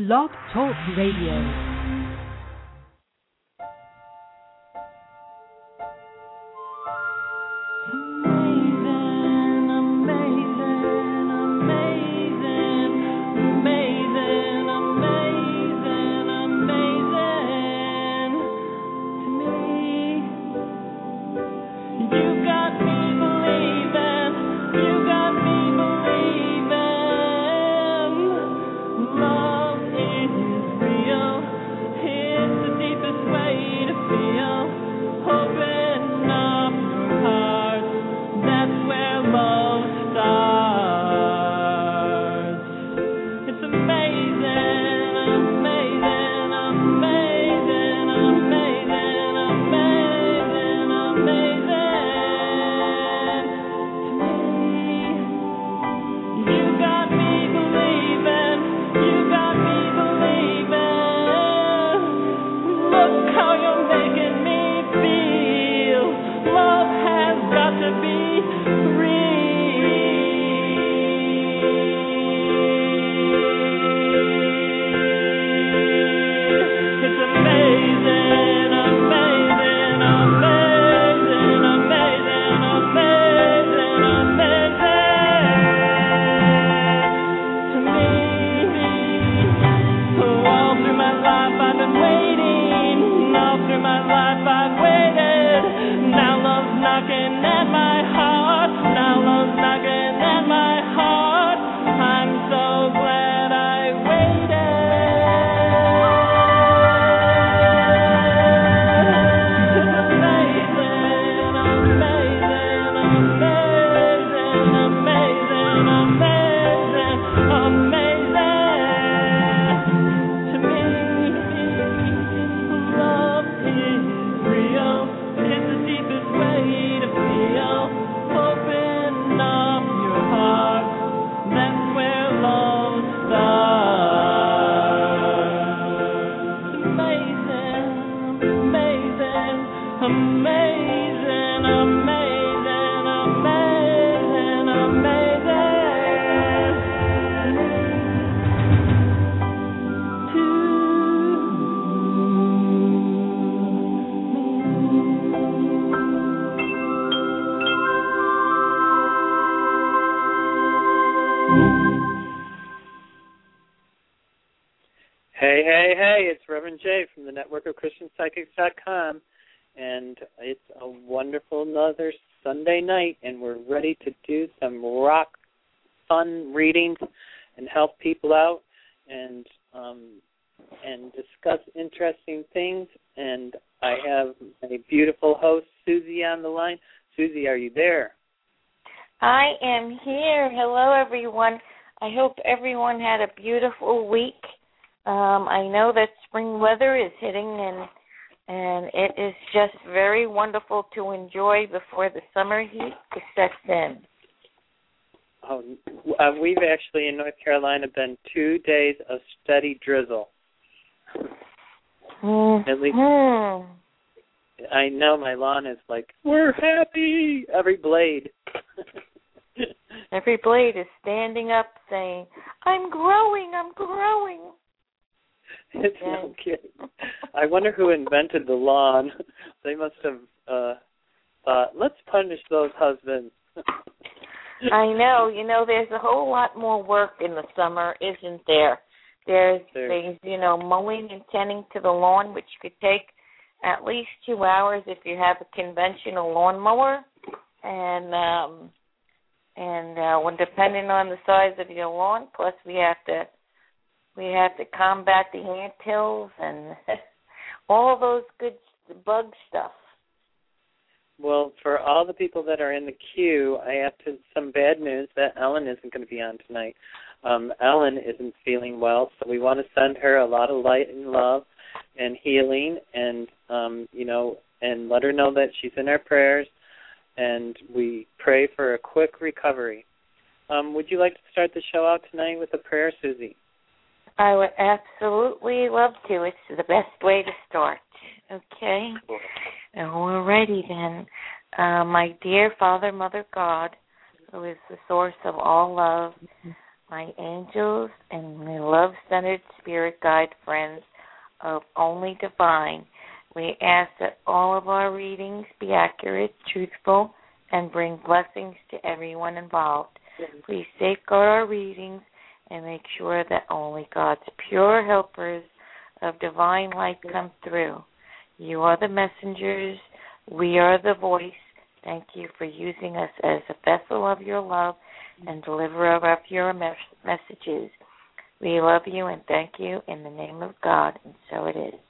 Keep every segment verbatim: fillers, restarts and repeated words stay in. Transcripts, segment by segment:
Blog Talk Radio. Hey, hey, hey, it's Reverend Jay from the Network of Christian Psychics dot com, and it's a wonderful another Sunday night, and we're ready to do some rock fun readings and help people out and um, and discuss interesting things. And I have a beautiful host, Susie, on the line. Susie, are you there? I am here. Hello, everyone. I hope everyone had a beautiful week. Um, I know that spring weather is hitting, and and it is just very wonderful to enjoy before the summer heat sets in. Oh, uh, we've actually in North Carolina been two days of steady drizzle. Mm-hmm. At least I know my lawn is like, we're happy, every blade. Every blade is standing up saying, I'm growing, I'm growing. It's no kidding. I wonder who invented the lawn. They must have uh, thought, let's punish those husbands. I know. You know, there's a whole lot more work in the summer, isn't there? There's there. things, you know, mowing and tending to the lawn, which could take at least two hours if you have a conventional lawnmower. And, um, and uh, when depending on the size of your lawn, plus we have to We have to combat the ant hills and all those good bug stuff. Well, for all the people that are in the queue, I have to, some bad news that Ellen isn't going to be on tonight. Um, Ellen isn't feeling well, so we want to send her a lot of light and love and healing, and um, you know, and let her know that she's in our prayers, and we pray for a quick recovery. Um, would you like to start the show out tonight with a prayer, Susie? I would absolutely love to. It's the best way to start. Okay? All righty then. Uh, my dear Father, Mother, God, who is the source of all love, my angels, and my love-centered spirit guide friends of Only Divine, we ask that all of our readings be accurate, truthful, and bring blessings to everyone involved. Please safeguard our readings and make sure that only God's pure helpers of divine light come through. You are the messengers. We are the voice. Thank you for using us as a vessel of your love and deliverer of your mes- messages. We love you and thank you in the name of God, and so it is.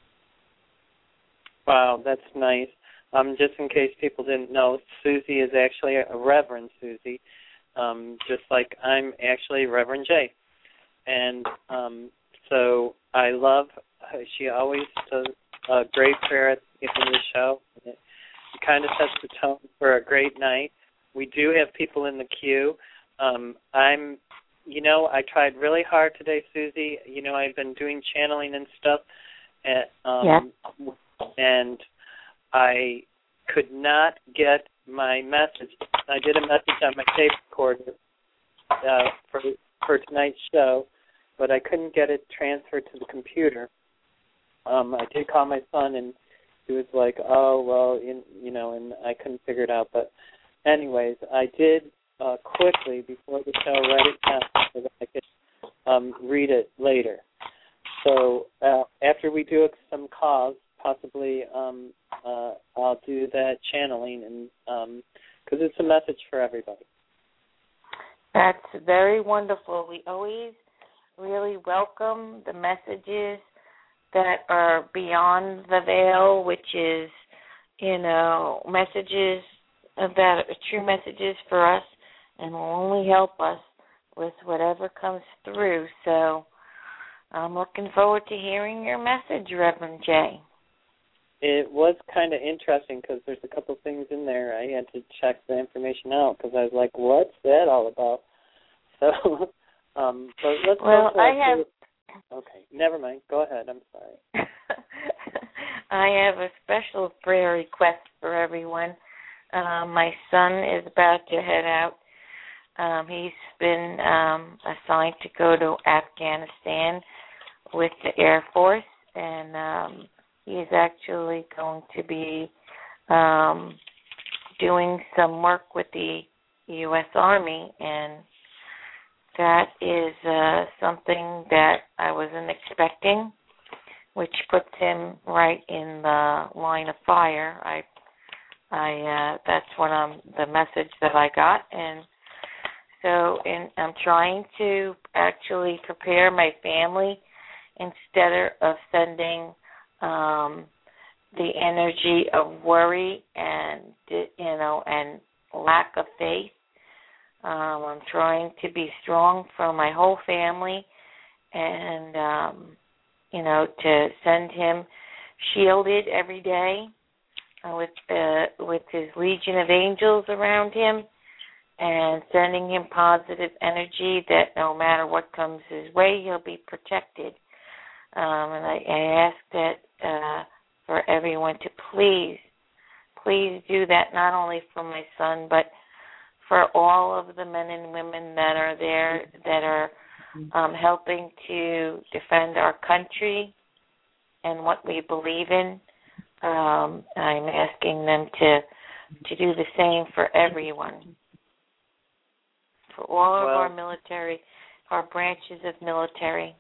Wow, that's nice. Um, just in case people didn't know, Susie is actually a Reverend Susie, um, just like I'm actually Reverend Jay. And um, so I love, she always does a great prayer at the beginning of the show. It kind of sets the tone for a great night. We do have people in the queue. Um, I'm, you know, I tried really hard today, Susie. You know, I've been doing channeling and stuff. At, um, yeah. And I could not get my message. I did a message on my tape recorder uh, for for tonight's show, but I couldn't get it transferred to the computer. Um, I did call my son, and he was like, "Oh, well, you, you know," and I couldn't figure it out. But anyways, I did uh, quickly before the show write it down so that I could um, read it later. So uh, after we do some calls, possibly um, uh, I'll do that channeling, and because um, it's a message for everybody. That's very wonderful. We always really welcome the messages that are beyond the veil, which is, you know, messages that are true messages for us and will only help us with whatever comes through. So I'm looking forward to hearing your message, Reverend Jay. It was kind of interesting because there's a couple things in there. I had to check the information out because I was like, what's that all about? So, um, but let's well, go I have. Okay, never mind. Go ahead. I'm sorry. I have a special prayer request for everyone. Uh, my son is about to head out. Um, he's been um, assigned to go to Afghanistan with the Air Force, and um, he's actually going to be um, doing some work with the U S Army, and that is uh, something that I wasn't expecting, which puts him right in the line of fire. I, I, uh, that's what I'm, the message that I got, and so in, I'm trying to actually prepare my family instead of sending um, the energy of worry and, you know, and lack of faith. Um, I'm trying to be strong for my whole family and, um, you know, to send him shielded every day uh, with uh, with his legion of angels around him and sending him positive energy that no matter what comes his way, he'll be protected. Um, and I, I ask that uh, for everyone to please, please do that not only for my son, but for all of the men and women that are there that are um, helping to defend our country and what we believe in. Um, I'm asking them to to do the same for everyone, for all of well, our military, our branches of military.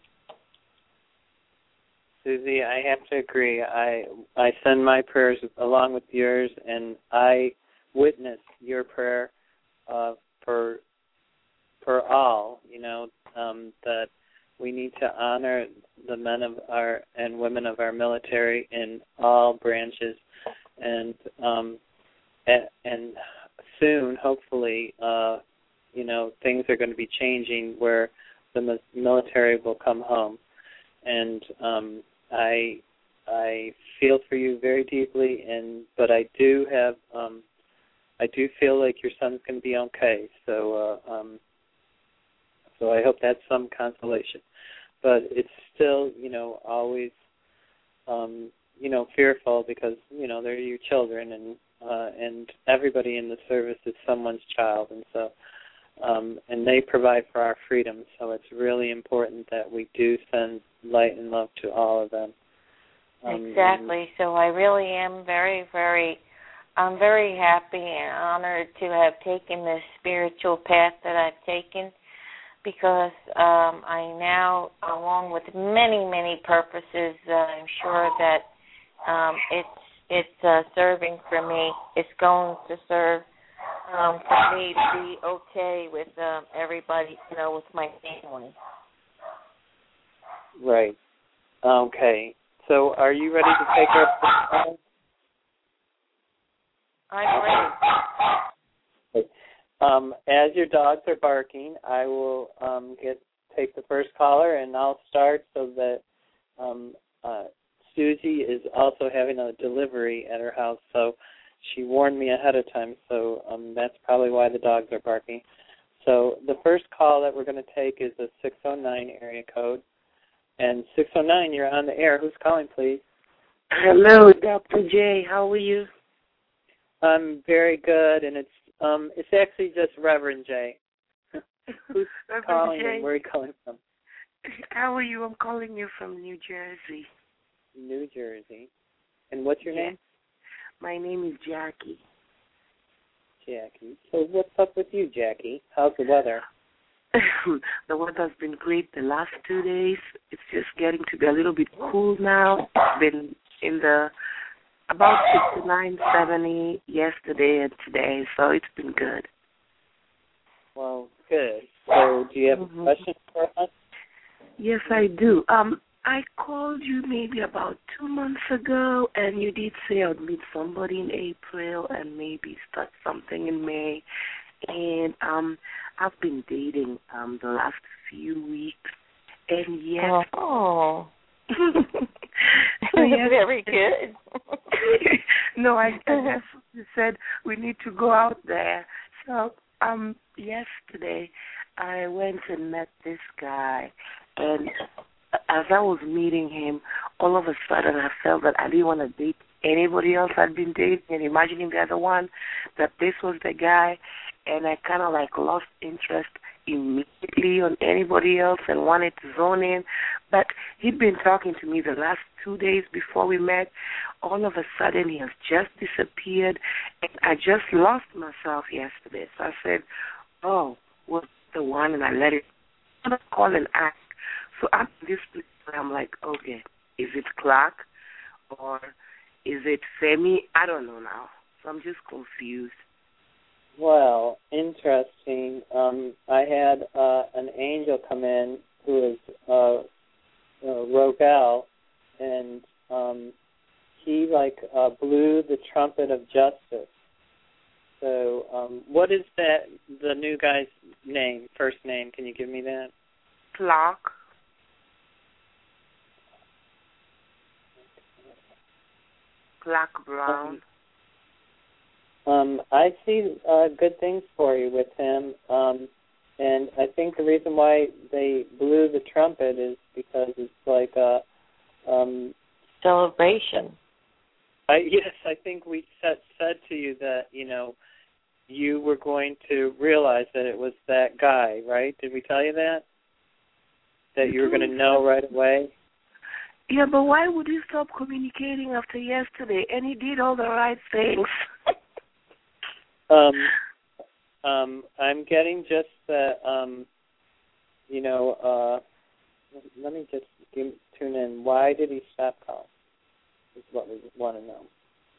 Susie, I have to agree. I I send my prayers along with yours, and I witness your prayer uh, for for all. You know um, that we need to honor the men of our and women of our military in all branches, and um, and, and soon, hopefully, uh, you know, things are going to be changing where the military will come home, and um, I I feel for you very deeply, and but I do have um, I do feel like your son's going to be okay. So uh, um, so I hope that's some consolation. But it's still, you know, always, um, you know, fearful because you know they're your children, and uh, and everybody in the service is someone's child, and so um, and they provide for our freedom. So it's really important that we do send light and love to all of them. Um, exactly. So I really am very, very, I'm very happy and honored to have taken this spiritual path that I've taken, because um, I now, along with many, many purposes, uh, I'm sure that um, it's it's uh, serving for me. It's going to serve um, for me to be okay with um, everybody, you know, with my family. Right. Okay. So are you ready to take our first call? I'm ready. Um, as your dogs are barking, I will um, get take the first caller, and I'll start so that um, uh, Susie is also having a delivery at her house. So she warned me ahead of time, so um, that's probably why the dogs are barking. So the first call that we're going to take is a six oh nine area code. And six oh nine, you're on the air. Who's calling, please? Hello, Doctor J. How are you? I'm very good, and it's um, it's actually just Reverend J. Who's Reverend calling J. and where are you calling from? How are you? I'm calling you from New Jersey. New Jersey. And what's your Yeah. name? My name is Jackie. Jackie. So what's up with you, Jackie? How's the weather? The weather's been great the last two days. It's just getting to be a little bit cool now. It's been in the about sixty-nine, seventy yesterday and today, so it's been good. Well, good. So do you have Mm-hmm. a question for us? Yes, I do. Um, I called you maybe about two months ago, and you did say I'd meet somebody in April and maybe start something in May. And um, I've been dating um the last few weeks, and yes, Oh, so yes, very good. no, I, I just said we need to go out there. So um, yesterday I went and met this guy, and as I was meeting him, all of a sudden I felt that I didn't want to date anybody else I'd been dating and imagining the other one, that this was the guy, and I kind of like lost interest immediately on anybody else and wanted to zone in. But he'd been talking to me the last two days before we met. All of a sudden he has just disappeared, and I just lost myself yesterday. So I said, oh, what's the one? And I let it call and ask. So I'm in this place where I'm like, okay, is it Clark or is it Femi? I don't know now. So I'm just confused. Well, interesting. Um, I had uh, an angel come in who is uh, uh, Rogel, and um, he like uh, blew the trumpet of justice. So, um, what is that? The new guy's name, first name? Can you give me that? Clark. Clark Brown. Um, um, I see uh, good things for you with him, um, and I think the reason why they blew the trumpet is because it's like a um, Celebration. I, yes, I think we said, said to you that, you know, you were going to realize that it was that guy, right? Did we tell you that? That you were going to know right away? Yeah, but why would you stop communicating after yesterday? And he did all the right things. um, um, I'm getting just that, um, you know, uh, let me just give, tune in. Why did he stop calling? Is what we want to know.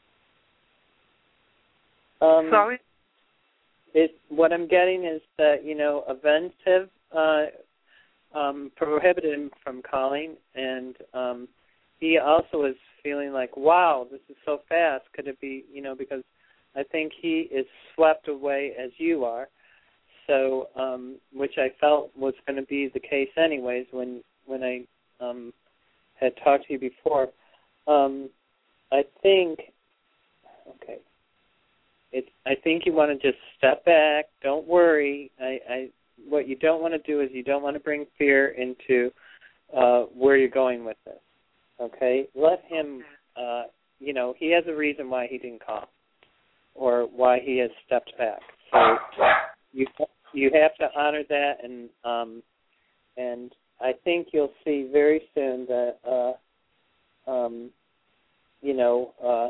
Um, Sorry? It, what I'm getting is that, you know, events have uh, um, prohibited him from calling, and um, he also is feeling like, wow, this is so fast. Could it be, you know, because I think he is swept away as you are, so um, which I felt was going to be the case anyways when, when I um, had talked to you before. Um, I think, okay, It's, I think you want to just step back. Don't worry. I, I, what you don't want to do is you don't want to bring fear into uh, where you're going with this. Okay? Let him, uh, you know, he has a reason why he didn't call or why he has stepped back. So you you have to honor that, and um, and I think you'll see very soon that uh, um, you know uh,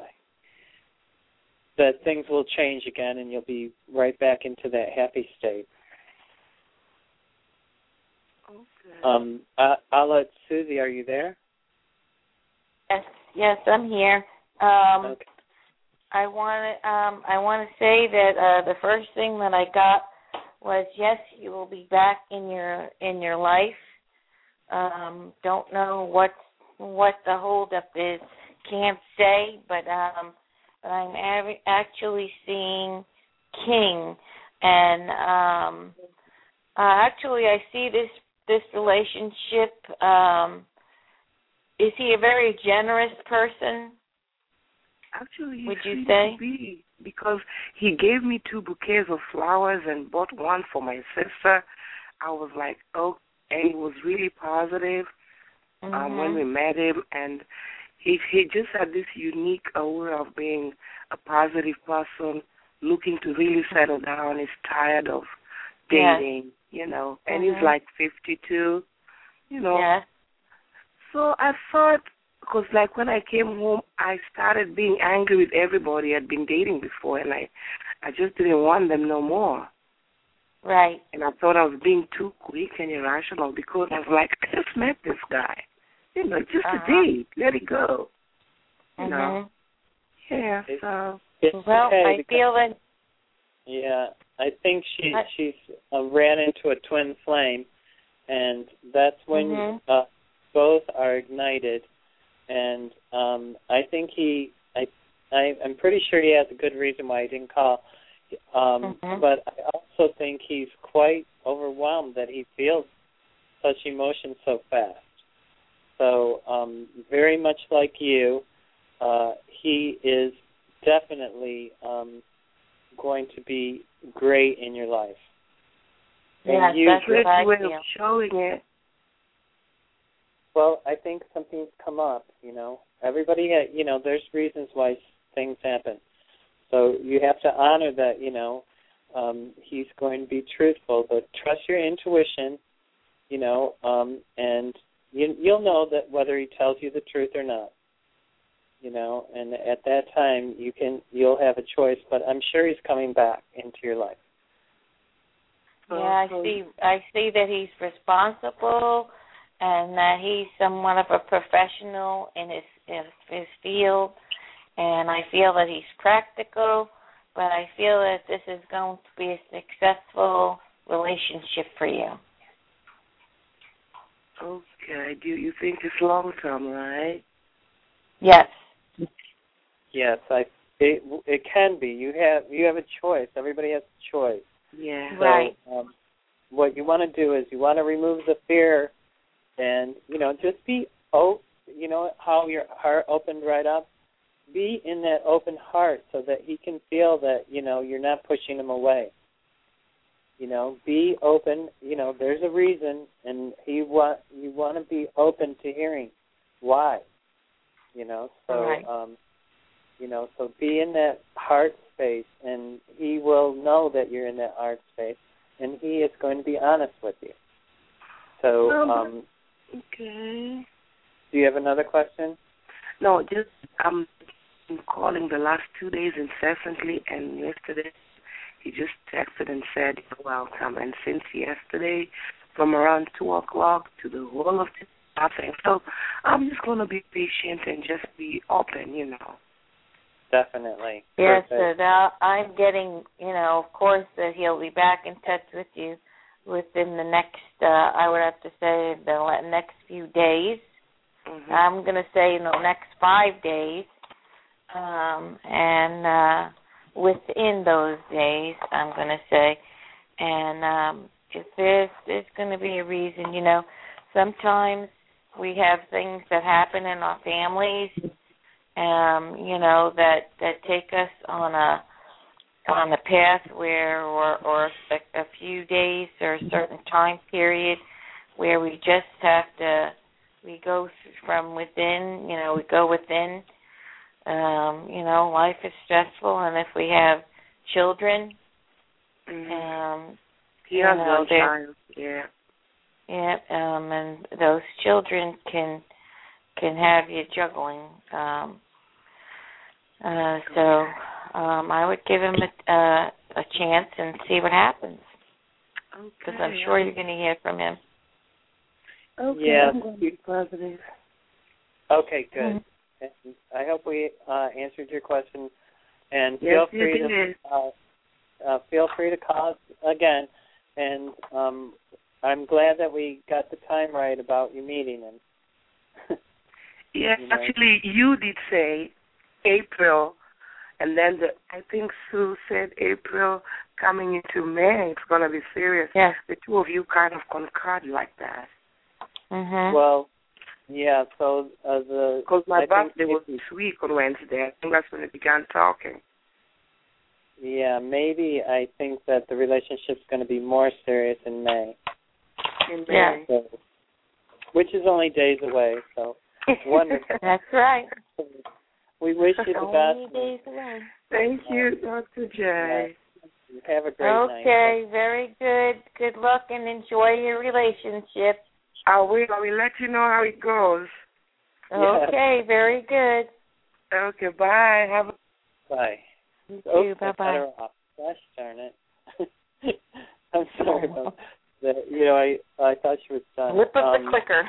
that things will change again, and you'll be right back into that happy state. Okay. Um, I, I'll let Susie. Are you there? Yes, yes, I'm here. Um, Okay. I want to um, I want to say that uh, the first thing that I got was yes, you will be back in your in your life. Um, don't know what what the holdup is. Can't say, but um, but I'm av- actually seeing King, and um, uh, actually I see this this relationship. Um, is he a very generous person? Actually, he Would you seemed say? to be, because he gave me two bouquets of flowers and bought one for my sister. I was like, oh, and he was really positive Mm-hmm. um, when we met him, and he he just had this unique aura of being a positive person, looking to really settle down. He's tired of dating, yes. you know, and mm-hmm. he's like fifty-two, you know. Yes. So I thought, because like when I came home, I started being angry with everybody I'd been dating before, and I, I just didn't want them no more. Right. And I thought I was being too quick and irrational because I was like, I just met this guy. You know, just uh-huh. a date. Let it go. You mm-hmm. know? Yeah, so. It's well, okay I feel that. Yeah, I think she I, she's uh, ran into a twin flame, and that's when mm-hmm. uh, both are ignited. And um, I think he, I, I, I'm pretty sure he has a good reason why he didn't call. Um, mm-hmm. But I also think he's quite overwhelmed that he feels such emotion so fast. So um, very much like you, uh, he is definitely um, going to be great in your life. Yes, and you, that's what I way feel. of showing it. Well, I think something's come up, you know. Everybody, ha- you know, there's reasons why things happen. So you have to honor that, you know, um, he's going to be truthful, but trust your intuition, you know, um, and you, you'll know that whether he tells you the truth or not, you know, and at that time you can, you'll have a choice, but I'm sure he's coming back into your life. Yeah, I see. I see that he's responsible, and that he's somewhat of a professional in his in his field, and I feel that he's practical. But I feel that this is going to be a successful relationship for you. Okay. Do you think it's long term, right? Yes. Yes, I. It, it can be. You have you have a choice. Everybody has a choice. Yeah. So, right. Um, what you want to do is you want to remove the fear, and you know just be oh, you know how your heart opened right up. Be in that open heart so that he can feel that you know you're not pushing him away. You know, be open. You know, there's a reason, and he want you want to be open to hearing why. You know, so right. um, you know, so be in that heart space, and he will know that you're in that heart space, and he is going to be honest with you. So, um, okay. Do you have another question? No, just I'm calling the last two days incessantly, and yesterday he just texted and said, "You're welcome." And since yesterday, from around two o'clock to the whole of the nothing. So I'm just going to be patient and just be open, you know. Definitely. Yes, Perfect. sir. Now, I'm getting, you know, of course, that he'll be back in touch with you within the next, uh, I would have to say, the next few days. Mm-hmm. I'm going to say in the next five days. Um, and uh, within those days, I'm going to say, and um, if there's, there's going to be a reason, you know, sometimes we have things that happen in our families, um, you know, that, that take us on a on a path where, or, or a, a few days or a certain time period where we just have to, we go from within, you know, we go within. Um, you know, life is stressful, and if we have children, mm-hmm. um, He you has know, one child. Yeah. Yeah, um, and those children can can have you juggling. Um, uh, so um, I would give him a, uh, a chance and see what happens. Because Okay. I'm sure you're going to hear from him. Okay. Yeah. I'm going to be positive. Okay, good. Mm-hmm. And I hope we uh, answered your question. And Yes, feel you free did. to uh, uh, feel free to call us again. And um, I'm glad that we got the time right about you meeting him. Yeah, You know? actually, you did say April, and then the, I think Sue said April coming into May. It's going to be serious. Yes. The two of you kind of concurred like that. Mm-hmm. Well, yeah, so uh, the... Because my I birthday think was if, this week on Wednesday. I think that's when we began talking. yeah, maybe I think that the relationship's going to be more serious in May. In Yeah. May. So, which is only days away, so wonderful. That's right. We wish you the Only best. days away. Thank you, Doctor J. Yeah. Have a great night. Okay, very good. Good luck and enjoy your relationship. I will. I will let you know how it goes. Yeah. Okay, very good. Okay, bye. Have a Bye. You Oops, too. I cut Bye-bye. her off. Gosh darn it. I'm sorry about that. You know, I I thought she was done. Lip of um, the clicker.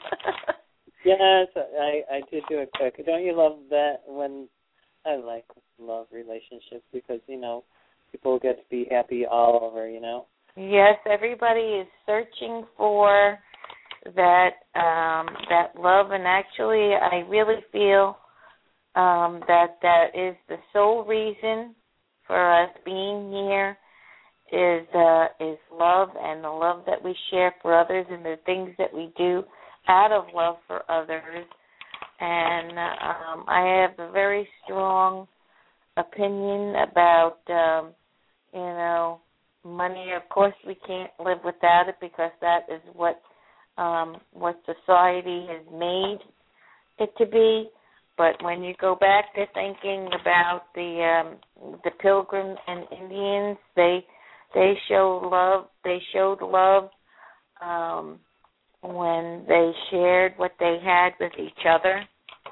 Yes, I I did do it quick. Don't you love that when I like love relationships because, you know, people get to be happy all over, you know? Yes, everybody is searching for that um, that love, and actually, I really feel um, that that is the sole reason for us being here is uh, is love, and the love that we share for others, and the things that we do out of love for others. And um, I have a very strong opinion about um, you know money. Of course, we can't live without it because that is what um, what society has made it to be. But when you go back to thinking about the um, the Pilgrims and Indians, they they showed love. They showed love um, when they shared what they had with each other,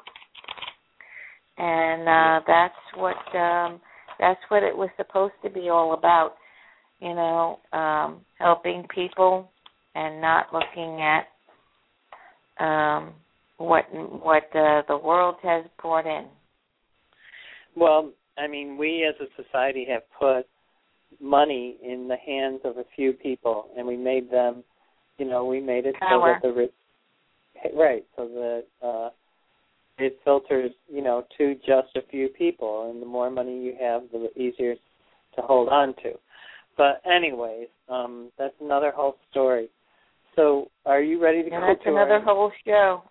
and uh, that's what um, that's what it was supposed to be all about. You know, um, helping people and not looking at um, what what uh, the world has brought in. Well, I mean, we as a society have put money in the hands of a few people, and we made them, you know, we made it Power. so that the rich, right, so that uh, it filters, you know, to just a few people, and the more money you have, the easier to hold on to. But anyways, um, that's another whole story. So are you ready to And go that's to another our... whole show.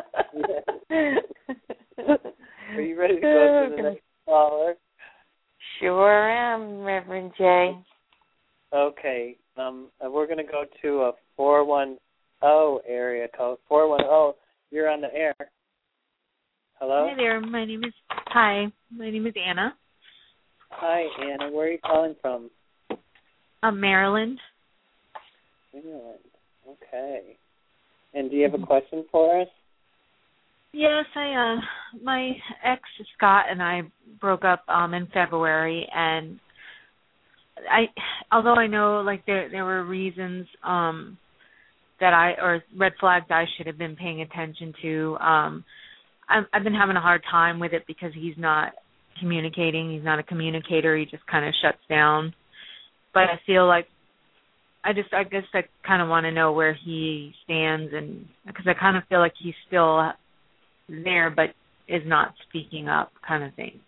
Are you ready to go to the next caller? Sure am, Reverend J. Okay. Um, we're going to go to a four one zero area code. four one zero, you're on the air. Hello? Hi there. My name is Hi. My name is Anna. Hi, Anna. Where are you calling from? I'm Maryland. Maryland. Okay. And do you have a question for us? Yes, I uh my ex Scott and I broke up um in February, and I although I know like there there were reasons um that I or red flags I should have been paying attention to, um I'm, I've been having a hard time with it because he's not communicating. He's not a communicator. He just kind of shuts down. But I feel like I just, I guess I kind of want to know where he stands, and because I kind of feel like he's still there but is not speaking up kind of thing.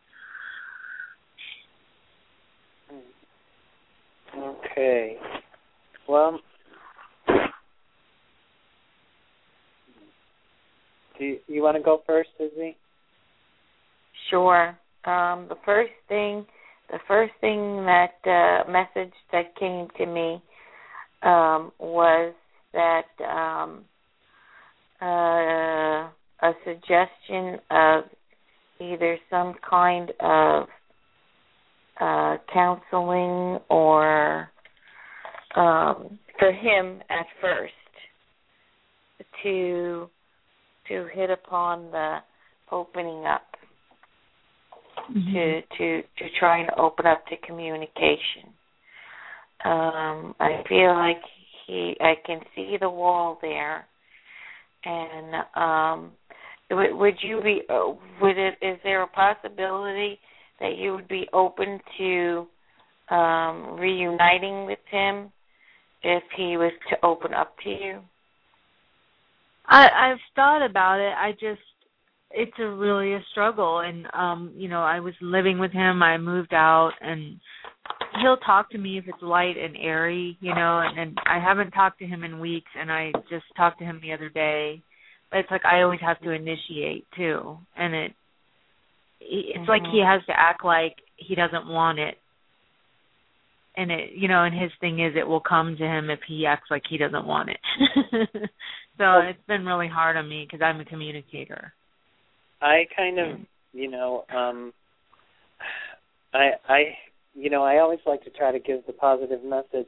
Okay. Well, do you, you want to go first, Izzy? Sure. Um, the first thing, the first thing that uh, message that came to me um, was that um, uh, a suggestion of either some kind of uh, counseling or um, for him at first to to hit upon the opening up, mm-hmm. to to to try and open up to communication. Um, I feel like he, I can see the wall there, and um, would, would you be, uh, would it, is there a possibility that you would be open to um, reuniting with him if he was to open up to you? I, I've thought about it. I just, it's a really a struggle. And, um, you know, I was living with him. I moved out, and he'll talk to me if it's light and airy, you know, and, and I haven't talked to him in weeks, and I just talked to him the other day. But it's like I always have to initiate, too. And it, it's mm-hmm. like he has to act like he doesn't want it. And, it, you know, and his thing is it will come to him if he acts like he doesn't want it. So well, it's been really hard on me because I'm a communicator. I kind of, you know, um, I, I, you know, I always like to try to give the positive message.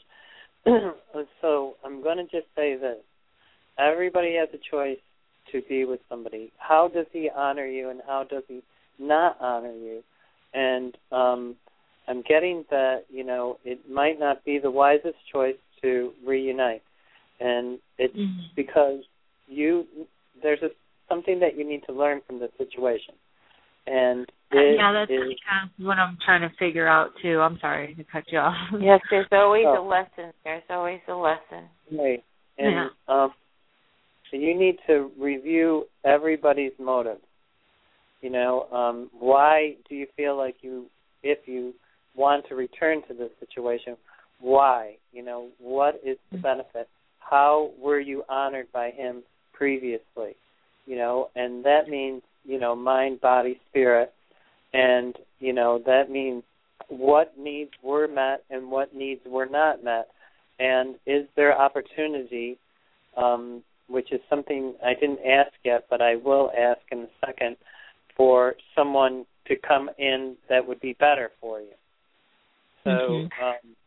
So I'm going to just say that everybody has a choice to be with somebody. How does he honor you, and how does he not honor you? And um, I'm getting that, you know, it might not be the wisest choice to reunite. And it's mm-hmm. because you, there's a, something that you need to learn from the situation. And it yeah, that's is, kind of what I'm trying to figure out, too. I'm sorry to cut you off. Yes, there's always oh. a lesson. There's always a lesson. Right. And yeah. um, so you need to review everybody's motives. You know, um, why do you feel like you, if you want to return to this situation, why? You know, what is the benefit? How were you honored by him previously? You know, and that means, you know, mind, body, spirit. And, you know, that means what needs were met and what needs were not met. And is there opportunity, um, which is something I didn't ask yet, but I will ask in a second, for someone to come in that would be better for you. So mm-hmm. um,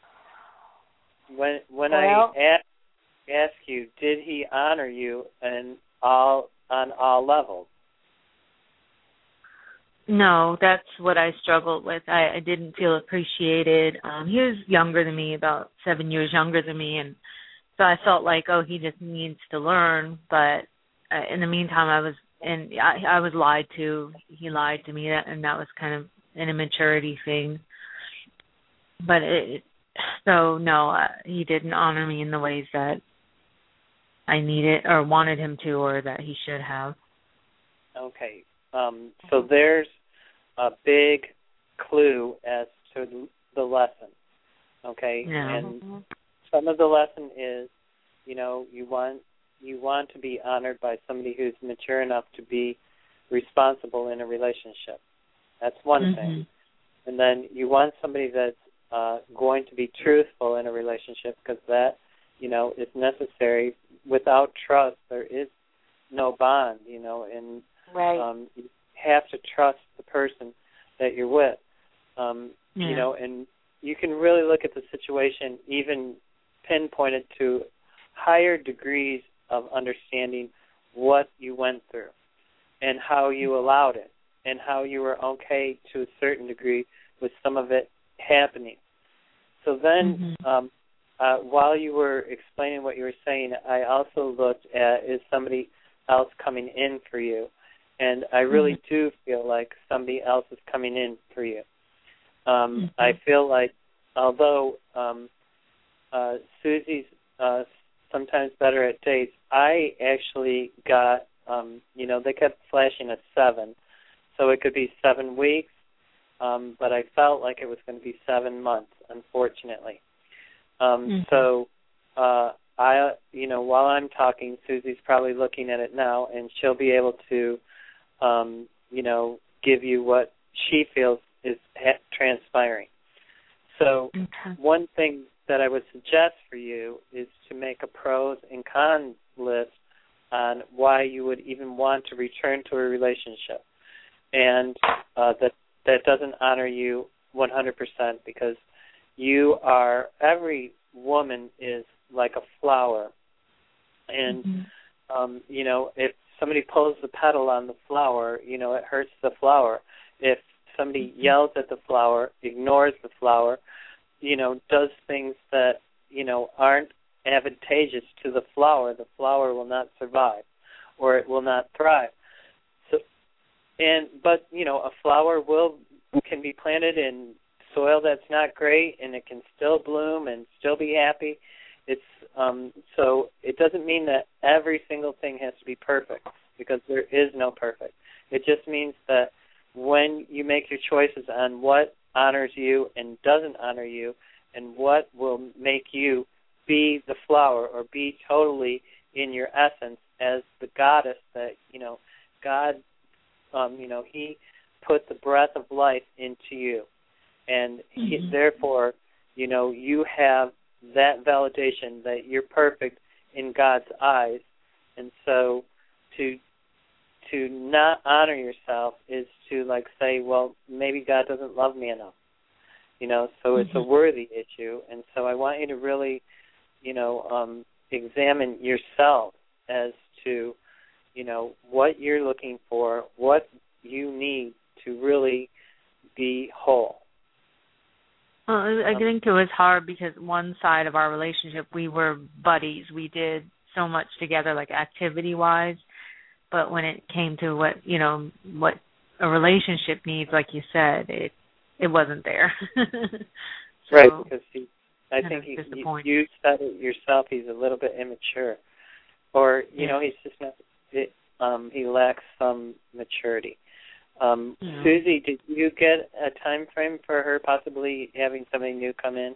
when when well, I ask, ask you, did he honor you in all on all levels? No, that's what I struggled with. I, I didn't feel appreciated. Um, he was younger than me, about seven years younger than me, and so I felt like, oh, he just needs to learn. But uh, in the meantime, I was and I, I was lied to. He lied to me, and that was kind of an immaturity thing. But it, so no, uh, he didn't honor me in the ways that I needed or wanted him to, or that he should have. Okay, um, so there's a big clue as to the lesson. Okay, yeah. and some of the lesson is, you know, you want you want to be honored by somebody who's mature enough to be responsible in a relationship. That's one mm-hmm. thing. And then you want somebody that's uh, going to be truthful in a relationship, because that, you know, is necessary. Without trust, there is no bond, you know, and right. um, you have to trust the person that you're with, um, yeah. you know, and you can really look at the situation, even pinpointed to higher degrees of understanding what you went through and how you allowed it and how you were okay to a certain degree with some of it happening. So then mm-hmm. um, uh, while you were explaining what you were saying, I also looked at, is somebody else coming in for you? And I really mm-hmm. do feel like somebody else is coming in for you. Um, mm-hmm. I feel like, although um, uh, Susie's uh, sometimes better at dates, I actually got, um, you know, they kept flashing at seven. So it could be seven weeks, um, but I felt like it was going to be seven months, unfortunately. Um, mm-hmm. So uh, I, you know, while I'm talking, Susie's probably looking at it now, and she'll be able to, um, you know, give you what she feels is ha- transpiring. So okay. one thing that I would suggest for you is to make a pros and cons list on why you would even want to return to a relationship, and uh, that that doesn't honor you one hundred percent, because you are, every woman is like a flower. And, mm-hmm. um, you know, if somebody pulls the petal on the flower, you know, it hurts the flower. If somebody mm-hmm. yells at the flower, ignores the flower, you know, does things that, you know, aren't advantageous to the flower, the flower will not survive or it will not thrive. So, and but, you know, a flower will can be planted in soil that's not great and it can still bloom and still be happy. It's um, so it doesn't mean that every single thing has to be perfect, because there is no perfect. It just means that when you make your choices on what honors you and doesn't honor you, and what will make you be the flower or be totally in your essence as the goddess that, you know, God, um, you know, He put the breath of life into you. And he, mm-hmm. therefore, you know, you have that validation that you're perfect in God's eyes. And so to to not honor yourself is to, like, say, well, maybe God doesn't love me enough. You know, so mm-hmm. it's a worthy issue. And so I want you to really, you know, um, examine yourself as to, you know, what you're looking for, what you need to really be whole. Well, I think it was hard because one side of our relationship, we were buddies. We did so much together, like activity-wise. But when it came to what, you know, what a relationship needs, like you said, it it wasn't there. So, right, because he, I think he, you, you said it yourself, he's a little bit immature. Or, you yeah. know, he's just not, it, um, he lacks some maturity. Um, yeah. Susie, did you get a time frame for her possibly having somebody new come in?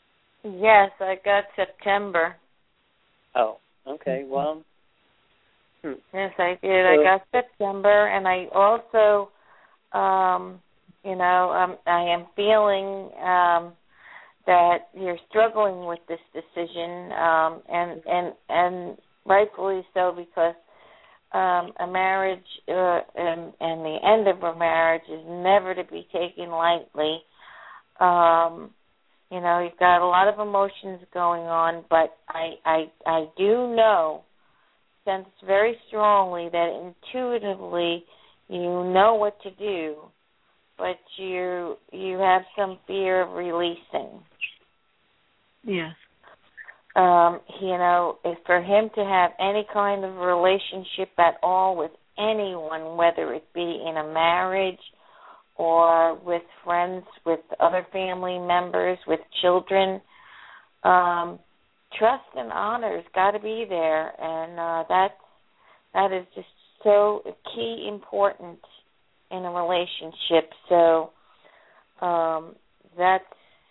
Yes, I got September. Oh, okay. Well, hmm. yes, I did. So, I got September, and I also, um, you know, um, I am feeling um, that you're struggling with this decision, um, and and and rightfully so, because Um, a marriage uh, and, and the end of a marriage is never to be taken lightly. Um, you know, you've got a lot of emotions going on, but I, I, I do know, sense very strongly that intuitively you know what to do, but you you have some fear of releasing. Yes. Um, you know, if for him to have any kind of relationship at all with anyone, whether it be in a marriage or with friends, with other family members, with children, um, trust and honor has got to be there, and uh, that's, that is just so key important in a relationship. So um, that's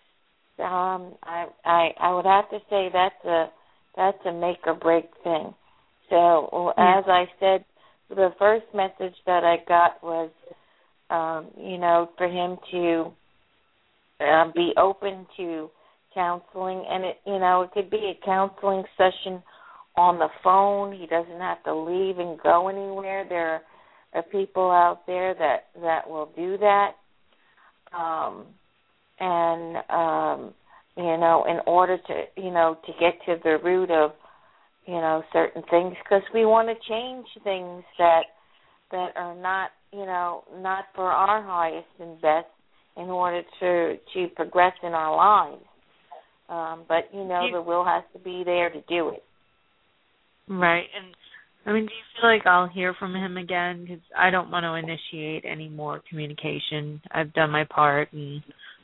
Um, I, I I would have to say that's a that's a make or break thing. So yeah. As I said, the first message that I got was, um, you know, for him to uh, be open to counseling, and it you know it could be a counseling session on the phone. He doesn't have to leave and go anywhere. There are people out there that that will do that. Um, And, um, you know, in order to, you know, to get to the root of, you know, certain things, because we want to change things that that are not, you know, not for our highest and best in order to, to progress in our lives. Um, but, you know, the will has to be there to do it. Right. And, I mean, do you feel like I'll hear from him again? Because I don't want to initiate any more communication. I've done my part, and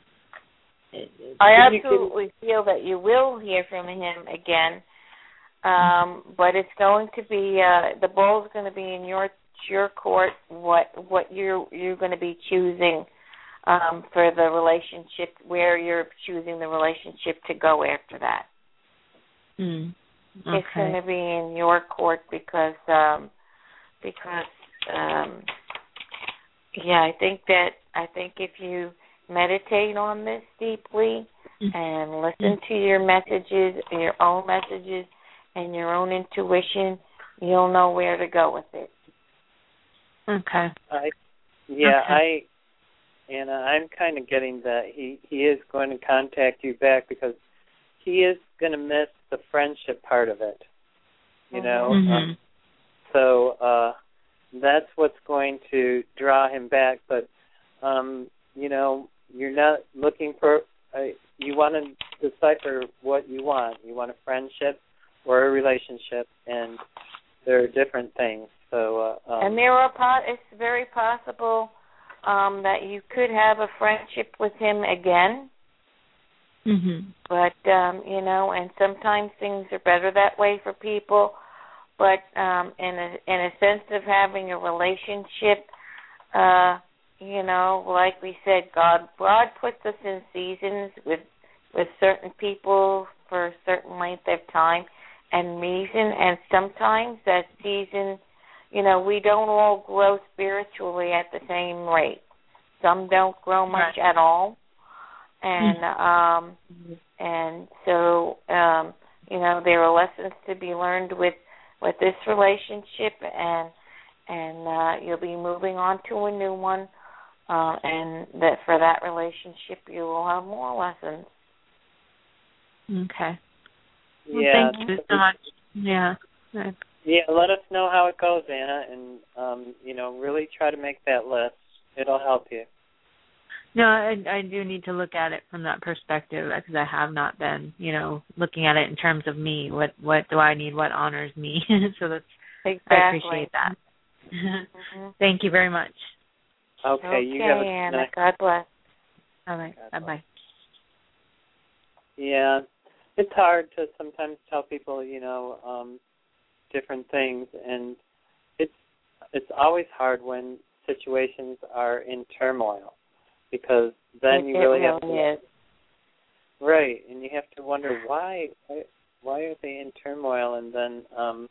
I absolutely feel that you will hear from him again, um, but it's going to be uh, the ball's going to be in your your court. What what you're you're going to be choosing um, for the relationship, where you're choosing the relationship to go after that. Mm. Okay. It's going to be in your court because um, because um, yeah, I think that I think if you meditate on this deeply and listen to your messages, your own messages, and your own intuition, you'll know where to go with it. Okay. I, yeah, okay. I, and I'm kind of getting that he, he is going to contact you back because he is going to miss the friendship part of it, you know. Mm-hmm. Um, so uh, that's what's going to draw him back. But um, you know, you're not looking for. Uh, you want to decipher what you want. You want a friendship or a relationship, and there are different things. So uh, um, and there are po- it's very possible um, that you could have a friendship with him again. Mm-hmm. But, um, you know, and sometimes things are better that way for people. But um, in a in a sense of having a relationship, uh, you know, like we said, God God puts us in seasons with with certain people for a certain length of time and reason. And sometimes that season, you know, we don't all grow spiritually at the same rate. Some don't grow much right. at all. And um, and so um, you know, there are lessons to be learned with, with this relationship, and and uh, you'll be moving on to a new one, uh, and that for that relationship you will have more lessons. Okay. Well, yeah. Thank you so much. Yeah. Yeah. Let us know how it goes, Anna, and um, you know, really try to make that list. It'll help you. No, I, I do need to look at it from that perspective because I have not been, you know, looking at it in terms of me. What what do I need? What honors me? So that's exactly. I appreciate that. Mm-hmm. Thank you very much. Okay, okay you have a Anna. nice... God bless. All right. Bye bye. Yeah, it's hard to sometimes tell people, you know, um, different things, and it's it's always hard when situations are in turmoil. Because then it, you really, it really have to, is. right, and you have to wonder why, why, why are they in turmoil, and then um,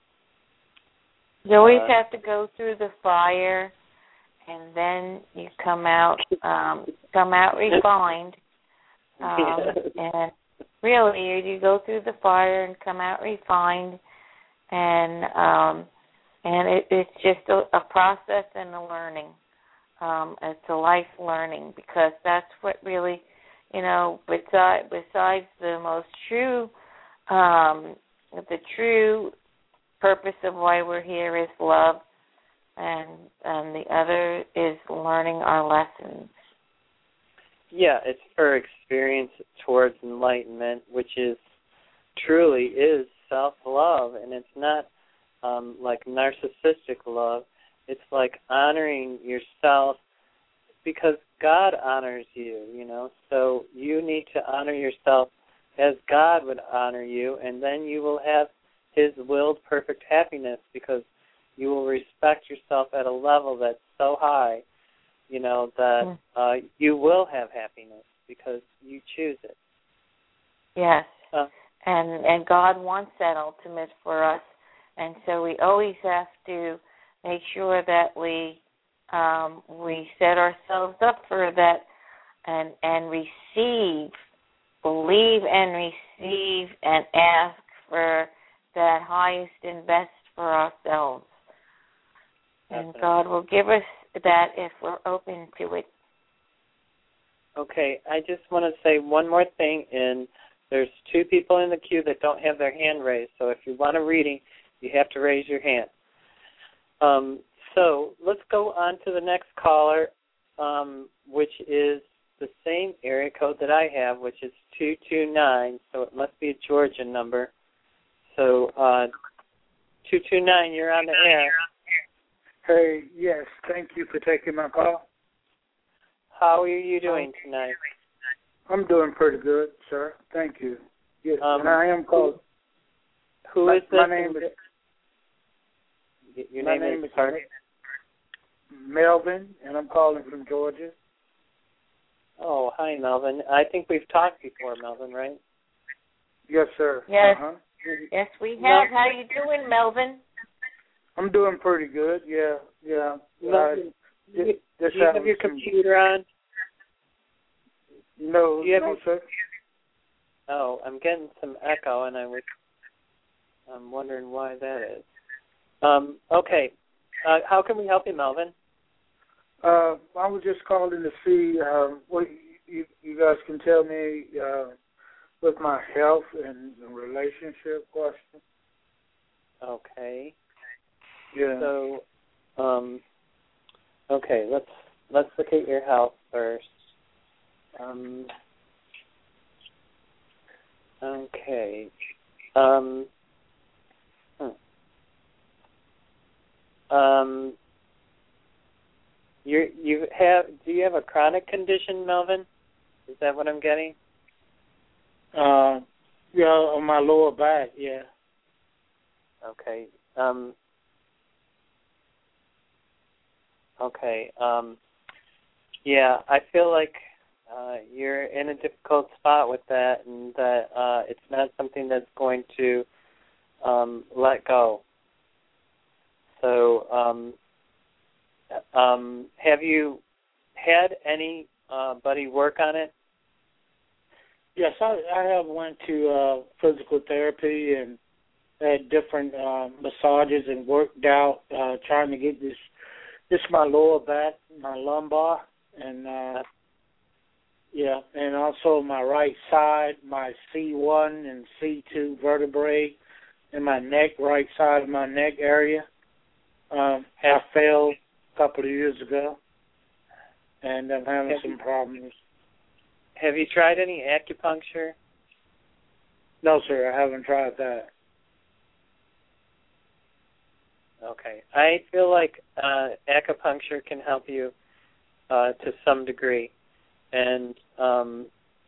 you always uh, have to go through the fire, and then you come out, um, come out refined, um, and really you, you go through the fire and come out refined, and um, and it, it's just a, a process and a learning. Um, it's a life learning, because that's what really, you know, besides, besides the most true, um, the true purpose of why we're here is love, and, and the other is learning our lessons. Yeah, it's for experience towards enlightenment, which is truly is self-love, and it's not um, like narcissistic love. It's like honoring yourself because God honors you, you know. So you need to honor yourself as God would honor you, and then you will have His willed perfect happiness, because you will respect yourself at a level that's so high, you know, that uh, you will have happiness because you choose it. Yes, uh, and and God wants that ultimate for us, and so we always have to make sure that we um, we set ourselves up for that, and and receive, believe and receive, and ask for that highest and best for ourselves. And Definitely. God will give us that if we're open to it. Okay, I just want to say one more thing, and there's two people in the queue that don't have their hand raised, so if you want a reading, you have to raise your hand. Um, so let's go on to the next caller, um, which is the same area code that I have, which is two two nine, so it must be a Georgia number. So uh, two two nine, you're on the air. Hey, yes, thank you for taking my call. How are you doing tonight? I'm doing pretty good, sir. Thank you. Yes, um, and I am called. Who my, is this? My name is. Your my name, name is, is Melvin, and I'm calling from Georgia. Oh, hi, Melvin. I think we've talked before, Melvin, right? Yes, sir. Yes. Uh-huh. Yes, we have. How you doing, Melvin? I'm doing pretty good. Yeah, yeah. Melvin, uh, do you, just do you have your some, computer on? No, you have no, your, sir. Oh, I'm getting some echo, and I was, I'm wondering why that is. Um, okay. Uh, how can we help you, Melvin? Uh, I was just calling to see uh, what you, you guys can tell me uh, with my health and relationship question. Okay. Yeah. So, um, okay, let's let's look at your health first. Um, okay. Um, hmm. Um, you you have do you have a chronic condition, Melvin? Is that what I'm getting? Uh, yeah, on my lower back. Yeah. Okay. Um, okay. Um, yeah, I feel like uh, you're in a difficult spot with that, and that uh, it's not something that's going to um, let go. So, um, um, have you had anybody work on it? Yes, I, I have went to uh, physical therapy and had different uh, massages and worked out uh, trying to get this this my lower back, my lumbar, and uh, yeah, and also my right side, my C one and C two vertebrae, and my neck, right side of my neck area. Um, I fell a couple of years ago, and I'm having have some you, problems. Have you tried any acupuncture? No, sir, I haven't tried that. Okay. I feel like uh, acupuncture can help you uh, to some degree. And, um,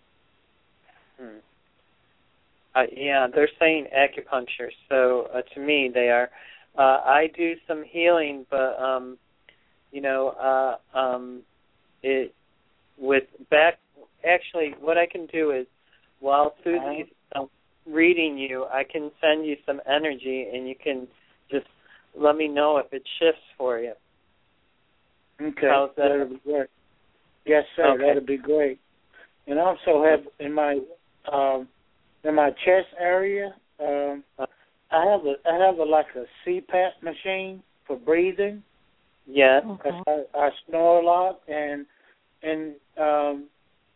hmm. uh, yeah, they're saying acupuncture. So, uh, to me, they are. Uh, I do some healing, but, um, you know, uh, um, it with back, actually, what I can do is, while Susie's uh, reading you, I can send you some energy, and you can just let me know if it shifts for you. Okay, how's that? That'll be great. Yes, sir, Okay. that'll be great. And I also have in my um, in my chest area, um, I have a I have a like a C PAP machine for breathing. Yes. Okay. I, I snore a lot, and and um,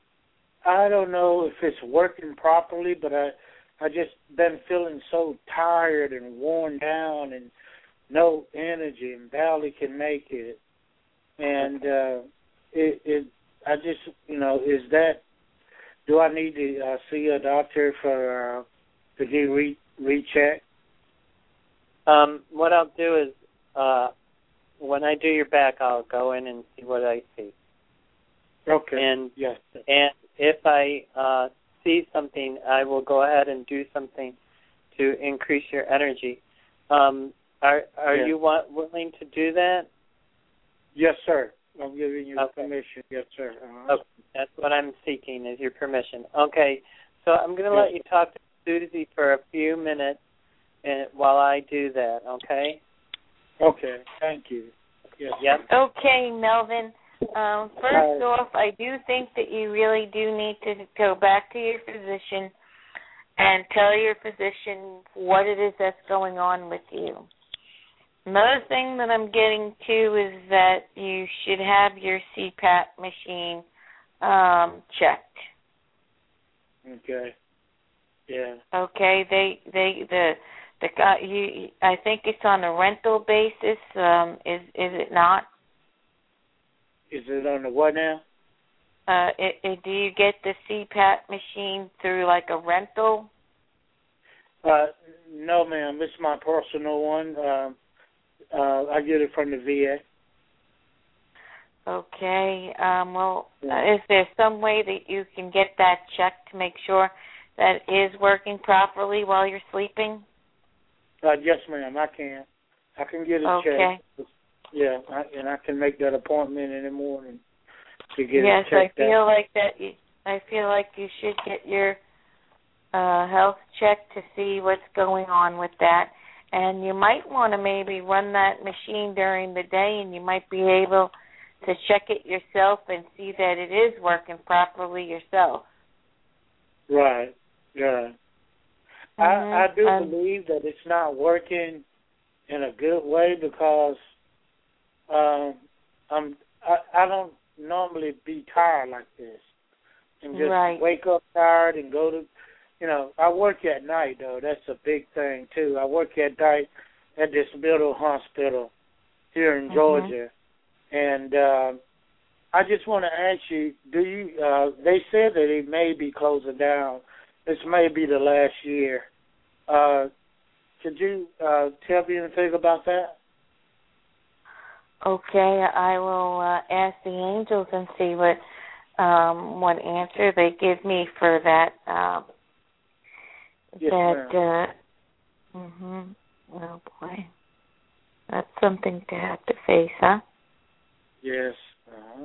I don't know if it's working properly, but I I just been feeling so tired and worn down and no energy and barely can make it. And uh, it, it, I just, you know, is that, do I need to uh, see a doctor for, uh, to get re- rechecked? Um, what I'll do is, uh, when I do your back, I'll go in and see what I see. Okay. And yes. and if I uh, see something, I will go ahead and do something to increase your energy. Um, are are yeah. you want, willing to do that? Yes, sir. I'm giving you okay. permission. Yes, sir. Uh-huh. Okay. That's what I'm seeking is your permission. Okay. So I'm going to yes. let you talk to Susie for a few minutes and, while I do that, okay? Okay. Thank you. Yes. Yep. Okay, Melvin. Um, first off, I do think that you really do need to go back to your physician and tell your physician what it is that's going on with you. Another thing that I'm getting to is that you should have your C PAP machine um, checked. Okay. Yeah. Okay. They they the the guy you I think it's on a rental basis. Um, is is it not? Is it on the what now? Uh, it, it, do you get the C PAP machine through like a rental? Uh, no, ma'am. It's my personal one. Um, uh, I get it from the V A. Okay. Um, well, Yeah. uh, is there some way that you can get that checked to make sure that it is working properly while you're sleeping? Uh, yes, ma'am. I can. I can get it Okay. checked. Yeah, I, and I can make that appointment in the morning to get yes, it checked I feel out. like that. You, I feel like you should get your uh, health checked to see what's going on with that. And you might want to maybe run that machine during the day, and you might be able to check it yourself and see that it is working properly yourself. Right. Yeah. Mm-hmm. I I do um, believe that it's not working in a good way because um I'm I, I don't normally be tired like this and just right. wake up tired and go to you know, I work at night though. That's a big thing too. I work at night at this middle hospital here in mm-hmm. Georgia, and uh, I just want to ask you: Do you? Uh, they said that it may be closing down. This may be the last year. Uh, could you uh, tell me anything about that? Okay, I will uh, ask the angels and see what um, what answer they give me for that. Uh, yes, that. ma'am. Uh, mhm. Oh boy, that's something to have to face, huh? Yes. Uh-huh.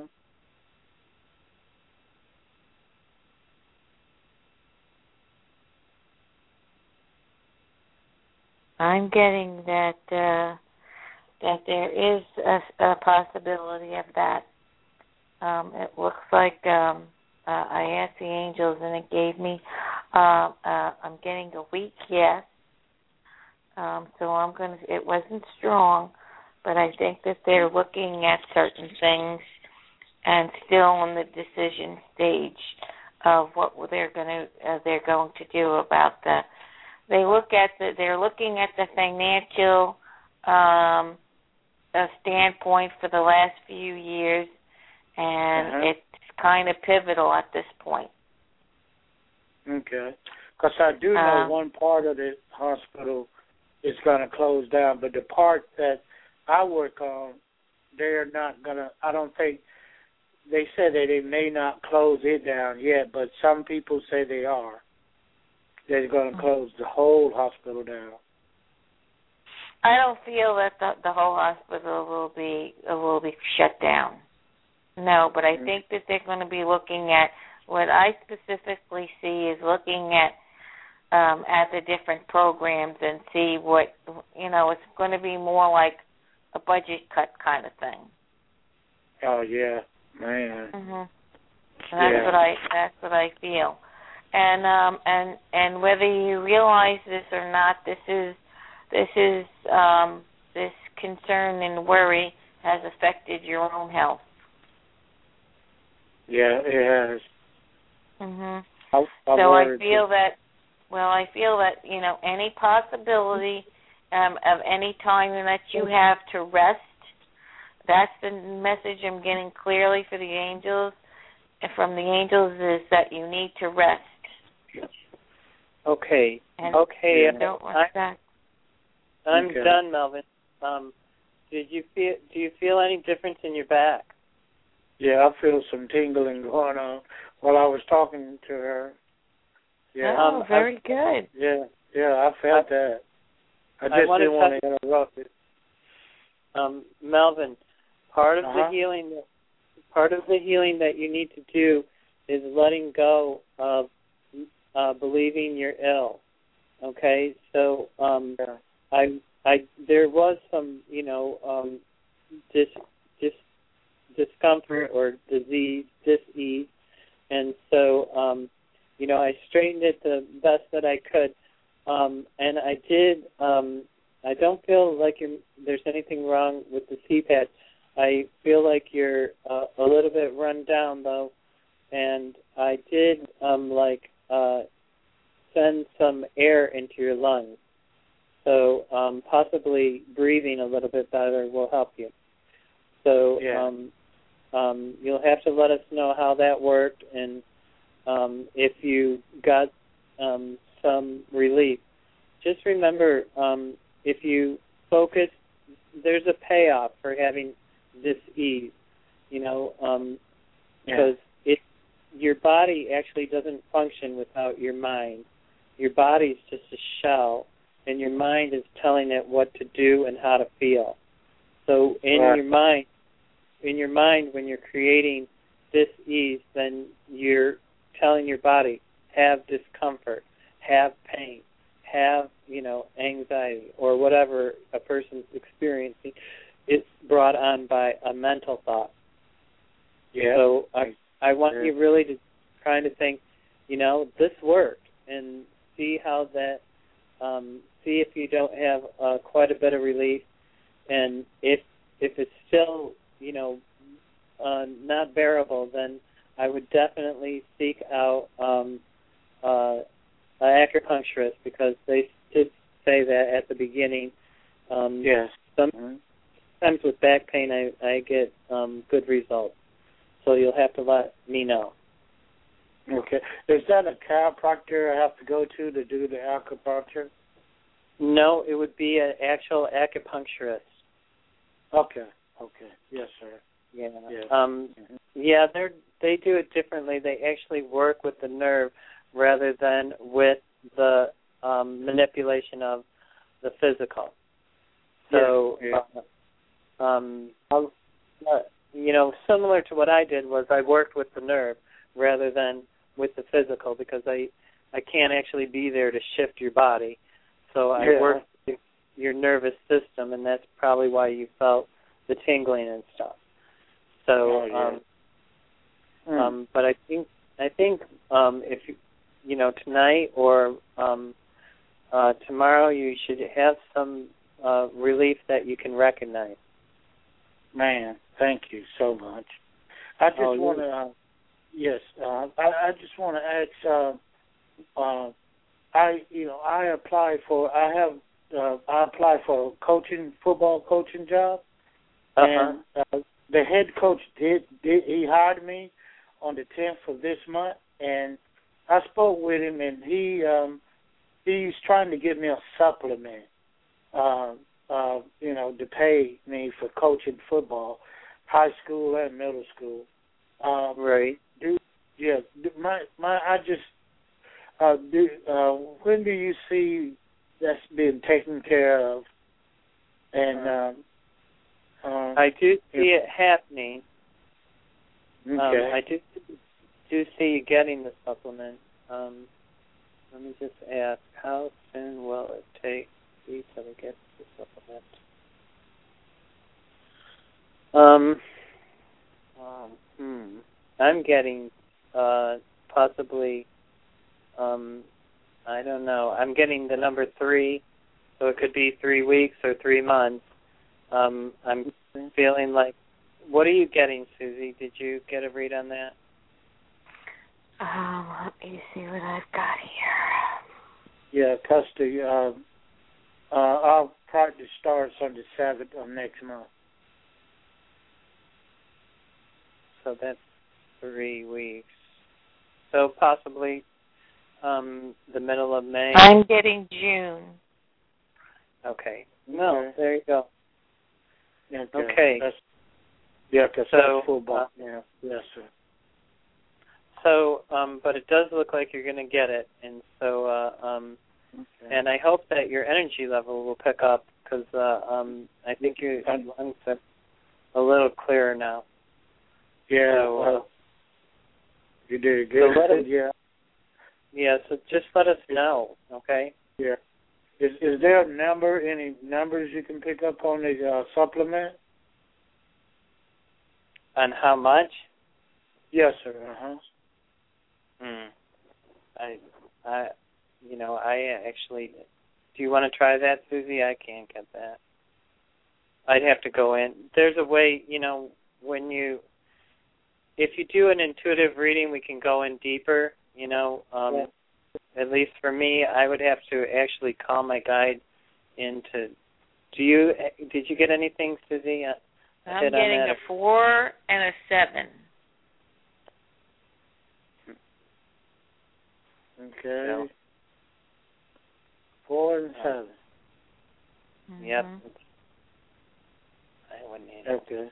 I'm getting that uh, that there is a, a possibility of that. Um, it looks like um, uh, I asked the angels and it gave me. Uh, uh, I'm getting a weak yes. Um, so I'm gonna. It wasn't strong, but I think that they're looking at certain things and still in the decision stage of what they're going to uh, they're going to do about the. They look at the. They're looking at the financial um, uh, standpoint for the last few years, and uh-huh. it's kind of pivotal at this point. Okay, because I do know um, one part of the hospital is going to close down, but the part that I work on, they're not going to. I don't think they said that they may not close it down yet, but some people say they are. They're going to close the whole hospital down. I don't feel that the, the whole hospital will be will be shut down. No, but I mm-hmm. think that they're going to be looking at what I specifically see is looking at um, at the different programs and see what you know. It's going to be more like a budget cut kind of thing. Oh yeah, man. Mhm. That's yeah. what I. That's what I feel. And um and and whether you realize this or not, this is this is um, this concern and worry has affected your own health. Yeah, it has. Mhm. I, I so I feel that. Well, I feel that you know any possibility um, of any time that you have to rest. That's the message I'm getting clearly for the angels. And from the angels is that you need to rest. Okay. And okay. Don't want I, that. I'm okay. done, Melvin. Um, did you feel? Do you feel any difference in your back? Yeah, I feel some tingling going on while I was talking to her. Yeah. Oh, um, very I, good. Yeah, yeah, I felt I, that. I just I didn't want to to interrupt it. Um, Melvin, part of uh-huh. the healing, that, part of the healing that you need to do is letting go of uh, believing you're ill. Okay, so um, yeah. I, I, there was some, you know, um, dis, dis, discomfort or disease, dis-ease, and so, um, you know, I straightened it the best that I could, um, and I did. Um, I don't feel like you're, there's anything wrong with the C PAP. I feel like you're uh, a little bit run down though, and I did um, like. Uh, send some air into your lungs. So um, possibly breathing a little bit better will help you. So yeah. um, um, you'll have to let us know how that worked and um, if you got um, some relief. Just remember, um, if you focus, there's a payoff for having this ease, you know, um, because yeah. it, your body actually doesn't function without your mind. Your body's just a shell, and your mind is telling it what to do and how to feel. So in right. your mind, in your mind, when you're creating this ease, then you're telling your body, have discomfort, have pain, have, you know, anxiety, or whatever a person's experiencing. It's brought on by a mental thought. Yeah. So I, I want yeah. you really to try to think, you know, this worked, and see how that, um, see if you don't have uh, quite a bit of relief, and if if it's still, you know, uh, not bearable, then I would definitely seek out um, uh, uh, acupuncturist because they did say that at the beginning. Um, yes. Some, mm-hmm. Sometimes with back pain, I, I get um, good results. So you'll have to let me know. Okay. Is that a chiropractor I have to go to to do the acupuncture? No, it would be an actual acupuncturist. Okay. Okay. Yes, sir. Yeah. Yes. Um, mm-hmm. Yeah, they they do it differently. They actually work with the nerve rather than with the um, manipulation of the physical. So, yeah. Yeah. uh, um, uh, you know, similar to what I did was I worked with the nerve rather than with the physical because I I can't actually be there to shift your body. So I yeah. worked with your nervous system, and that's probably why you felt the tingling and stuff. So, oh, yeah. um, mm. um, but I think I think um, if you you know tonight or um, uh, tomorrow you should have some uh, relief that you can recognize. Man, thank you so much. I just oh, want to, uh, yes, uh, I, I just want to ask. Uh, uh, I, you know, I applied for. I have. Uh, I applied for a coaching, football coaching job, uh-huh. and uh, the head coach did, did. He hired me on the tenth of this month, and I spoke with him, and he, um, he's trying to give me a supplement. Uh, uh, you know, to pay me for coaching football, high school and middle school. Uh, right. Do yeah. Do, my my. I just. Uh, do, uh, when do you see that's being taken care of? And um, um, I do see it happening. Okay. Um, I do do see you getting the supplement. Um, let me just ask, how soon will it take you to get the supplement? Um, um, hmm. I'm getting uh, possibly. Um, I don't know. I'm getting the number three, so it could be three weeks or three months. Um, I'm feeling like, what are you getting, Susie? Did you get a read on that? Um, let me see what I've got here. Yeah, custody. Uh, uh, our practice starts on the seventh of next month. So that's three weeks. So possibly um, the middle of May. I'm getting June. Okay. No, Okay. there you go. Okay. Okay. That's, yeah, because so, that's football. Uh, yeah. Yes, sir. So, um, but it does look like you're going to get it, and so, uh, um, okay. and I hope that your energy level will pick up because uh, um, I think your lungs are a little clearer now. Yeah. So, well, uh, you did good. So let us, yeah. Yeah. So just let us know, okay? Yeah. Is is there a number? Any numbers you can pick up on the uh, supplement? On how much? Yes, sir. Uh huh. Hmm. I, I, you know, I actually. Do you want to try that, Susie? I can't get that. I'd have to go in. There's a way, you know, when you, if you do an intuitive reading, we can go in deeper. You know, um, yeah. At least for me, I would have to actually call my guide into. Do you? Did you get anything, Susie? I'm getting a four and a seven. Okay. No. Four and seven. Mm-hmm. Yep. I wouldn't need it. Okay.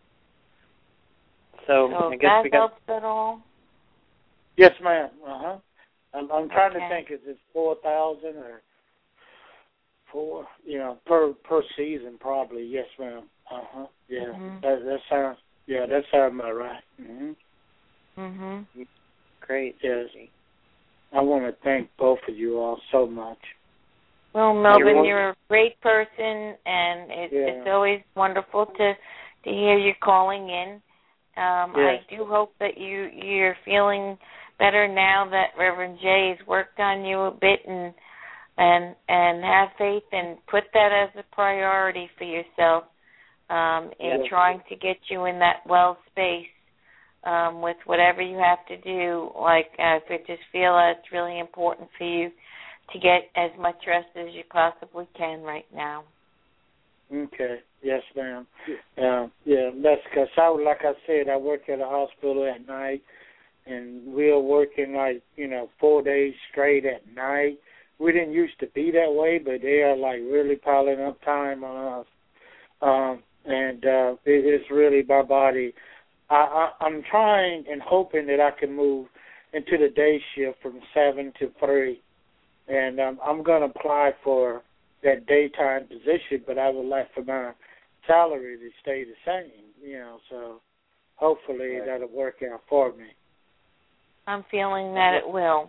So, so I guess that we got. helps at all? Yes, ma'am. Uh huh. I'm, I'm trying okay. to think. Is it four thousand or four? You know, per per season probably. Yes, ma'am. Uh huh. Yeah. Mm-hmm. That that sounds. Yeah, that sounds about right. Mhm. Mhm. Great. Yes. I want to thank both of you all so much. Well, Melvin, you're, you're a great person, and it's, yeah. it's always wonderful to to hear you calling in. Um, yes. I do hope that you you're feeling better now that Reverend Jay has worked on you a bit, and and and have faith and put that as a priority for yourself um, in yes. trying to get you in that well space. um, with whatever you have to do. Like uh, if you just feel that it's really important for you to get as much rest as you possibly can right now. Okay. Yes, ma'am. Uh, yeah, that's because, I, like I said, I work at a hospital at night, and we are working like, you know, four days straight at night. We didn't used to be that way, but they are like really piling up time on us. Um, and uh, it, it's really my body. I, I, I'm trying and hoping that I can move into the day shift from seven to three. And um, I'm going to apply for that daytime position, but I would like for my salary to stay the same, you know, so hopefully right. that'll work out for me. I'm feeling that it will.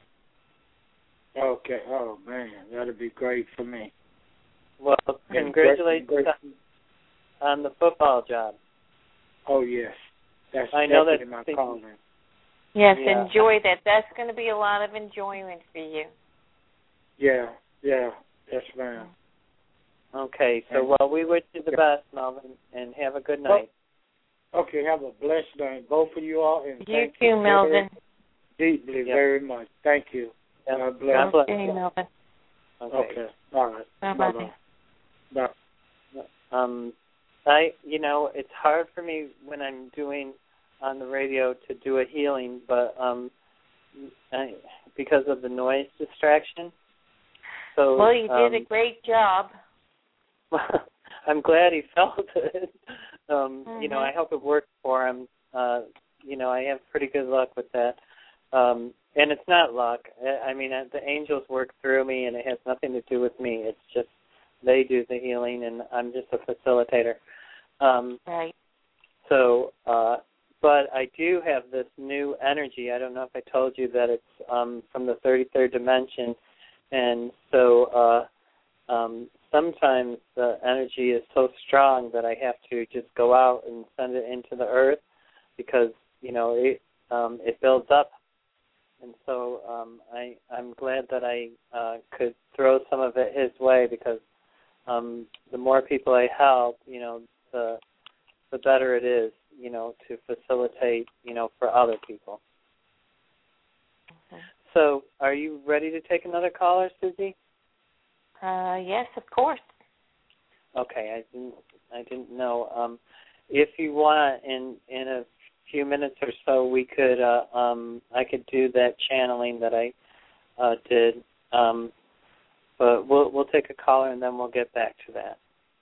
Okay. Oh, man, that'll be great for me. Well, congratulations great, great. On, on the football job. Oh, yes. That's I know definitely that's my calling. Yes, yeah. enjoy that. That's going to be a lot of enjoyment for you. Yeah, yeah. Yes, ma'am. Okay, so well, we wish you the best, Melvin, and have a good night. Oh, okay, have a blessed night, both of you all, and you thank too, you Melvin. Deeply, yep. very much. Thank you. Yep. God bless. God bless. Okay, Melvin. Okay. okay. All right. Bye-bye. Bye. Bye. Um, I, you know, it's hard for me when I'm doing on the radio to do a healing, but um, I, because of the noise distraction. So, well, you um, did a great job. I'm glad he felt it. Um, mm-hmm. You know, I hope it worked for him. Uh, you know, I have pretty good luck with that. Um, and it's not luck. I mean, the angels work through me, and it has nothing to do with me. It's just they do the healing, and I'm just a facilitator. Um, right. So, uh, but I do have this new energy. I don't know if I told you that it's um, from the thirty-third dimension. And so uh, um, sometimes the energy is so strong that I have to just go out and send it into the earth because, you know, it um, it builds up. And so um, I, I'm glad that I uh, could throw some of it his way because um, the more people I help, you know, the the better it is, you know, to facilitate, you know, for other people. Okay. So, are you ready to take another caller, Susie? Uh, yes, of course. Okay, I didn't, I didn't know. Um, if you want, in in a few minutes or so, we could, uh, um, I could do that channeling that I uh, did. Um, but we'll we'll take a caller and then we'll get back to that.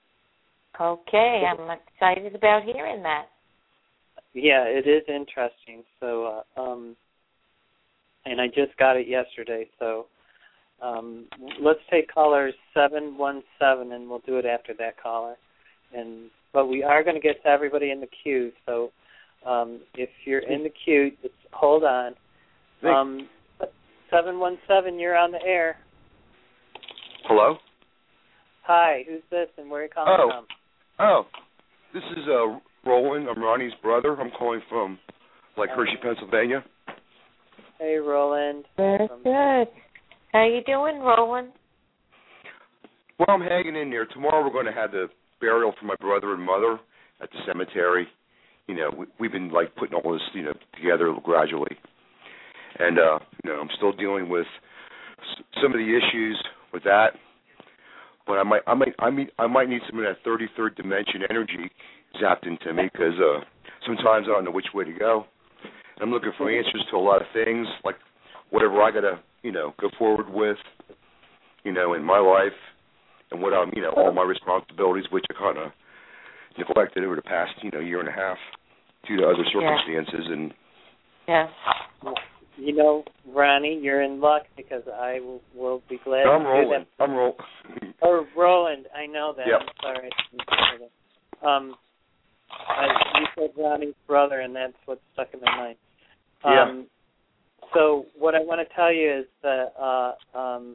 Okay, I'm excited about hearing that. Yeah, it is interesting. So. Uh, um, And I just got it yesterday, so um, let's take caller seven one seven, and we'll do it after that caller. And but we are going to get to everybody in the queue, so um, if you're in the queue, just hold on. Um, seven one seven, you're on the air. Hello? Hi, who's this, and where are you calling oh. from? Oh, this is uh, Roland. I'm Ronnie's brother. I'm calling from, like, Hershey, Pennsylvania. Hey, Roland. Very um, good. How you doing, Roland? Well, I'm hanging in there. Tomorrow we're going to have the burial for my brother and mother at the cemetery. You know, we, we've been, like, putting all this, you know, together gradually. And, uh, you know, I'm still dealing with s- some of the issues with that. But I might, I might, I mean, I might need some of that thirty-third dimension energy zapped into me because uh, sometimes I don't know which way to go. I'm looking for answers to a lot of things, like whatever I got to, you know, go forward with, you know, in my life and what I'm, you know, all my responsibilities, which I kind of neglected over the past, you know, year and a half due to other circumstances. Yeah. And yeah. You know, Ronnie, you're in luck because I will, will be glad I'm to rolling. do that. I'm rolling. Oh, Roland, I know that. Yep. I'm sorry. Um, I, you said Ronnie's brother, and that's what stuck in my mind. Um, yeah. So what I want to tell you is that uh, um,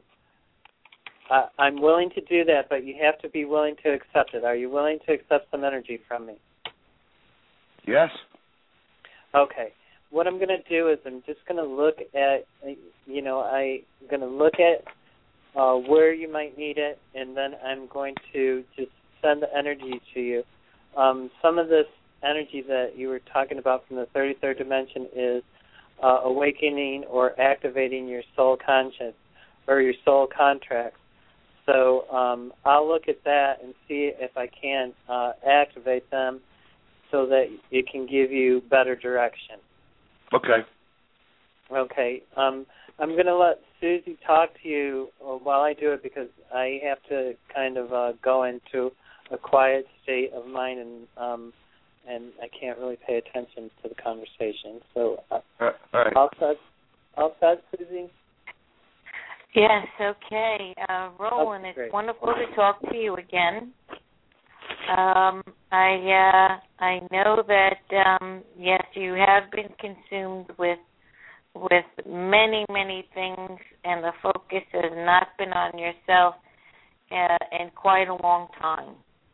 I, I'm willing to do that, but you have to be willing to accept it. Are you willing to accept some energy from me? Yes. Okay. What I'm going to do is I'm just going to look at, you know, I'm going to look at uh, where you might need it, and then I'm going to just send the energy to you. Um, some of this energy that you were talking about from the thirty-third dimension is uh, awakening or activating your soul conscience or your soul contracts. So um, I'll look at that and see if I can uh, activate them so that it can give you better direction. Okay. Okay. Um, I'm going to let Susie talk to you while I do it because I have to kind of uh, go into a quiet state of mind and um, and I can't really pay attention to the conversation. So uh, all right. all set, all set, Susie? Yes, okay. Uh, Roland, it's wonderful to talk to you again. Um, I uh, I know that um, yes, you have been consumed with with many many things, and the focus has not been on yourself uh, in quite a long time.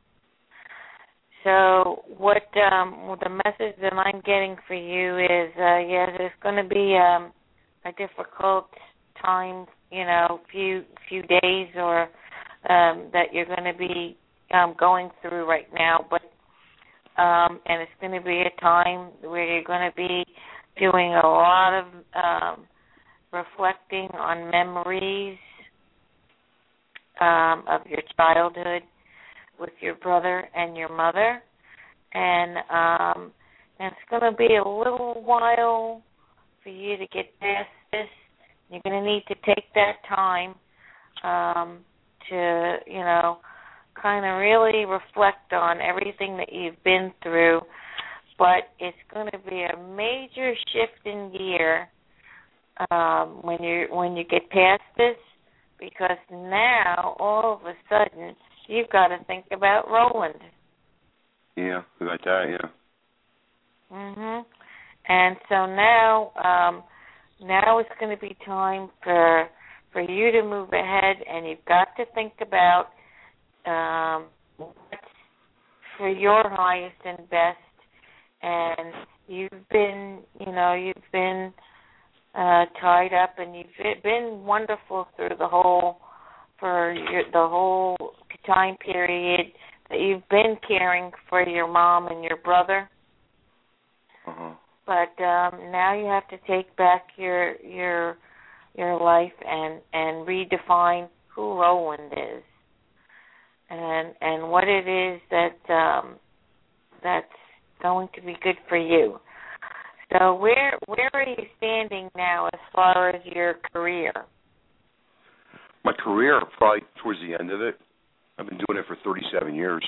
So what um, well, the message that I'm getting for you is uh, yes, it's going to be um, a difficult time, you know, few few days or um, that you're going to be um, going through right now, but um, and it's going to be a time where you're going to be doing a lot of um, reflecting on memories um, of your childhood with your brother and your mother, and um, and it's going to be a little while for you to get past this. You're going to need to take that time um, to, you know, kind of really reflect on everything that you've been through. But it's going to be a major shift in gear um, when you when you get past this, because now all of a sudden you've got to think about Roland. Yeah, about that. Yeah. Mhm. And so now. Um, Now it's going to be time for for you to move ahead, and you've got to think about um, what's for your highest and best. And you've been, you know, you've been uh, tied up, and you've been wonderful through the whole for your, the whole time period that you've been caring for your mom and your brother. Uh-huh. But um, now you have to take back your your your life and, and redefine who Roland is, and and what it is that um, that's going to be good for you. So where where are you standing now as far as your career? My career, probably towards the end of it. I've been doing it for thirty-seven years.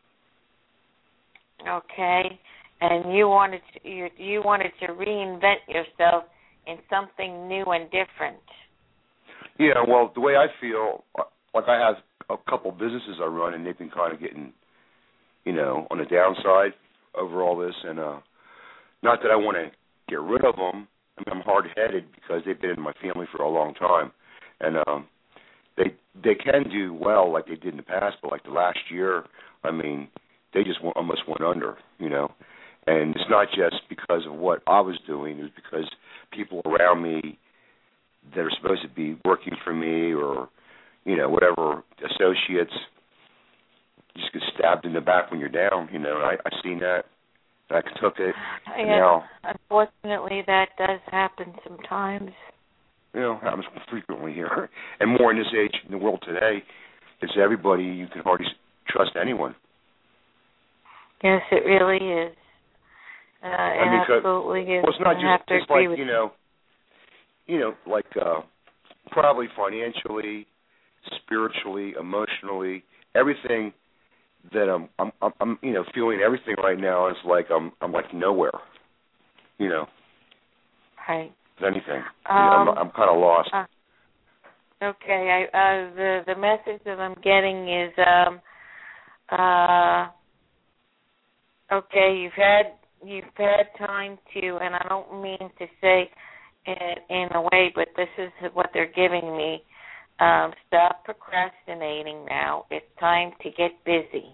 Okay. And you wanted to, you, you wanted to reinvent yourself in something new and different. Yeah, well, the way I feel, like I have a couple businesses I run, and they've been kind of getting, you know, on the downside over all this. And uh, not that I want to get rid of them. I mean, I'm hard-headed because they've been in my family for a long time. And um, they they can do well like they did in the past, but like the last year, I mean, they just almost went under, you know. And it's not just because of what I was doing. It was because people around me that are supposed to be working for me or, you know, whatever, associates, just get stabbed in the back when you're down, you know. I, I've seen that. I took it. Yeah, now, unfortunately, that does happen sometimes. You know, happens frequently here. And more in this age, in the world today, it's everybody. You can hardly trust anyone. Yes, it really is. Uh, I mean, absolutely is. Well, it's not I just it's like, you know, you know, like uh, probably financially, spiritually, emotionally, everything that I'm, I'm, I'm, I'm, you know, feeling everything right now is like I'm, I'm like nowhere, you know. Right. With anything, um, you know, I'm, I'm kind of lost. Uh, okay. I, uh, the the message that I'm getting is, um, uh, okay, you've had. You've had time to, and I don't mean to say it in a way, but this is what they're giving me. Um, stop procrastinating now. It's time to get busy.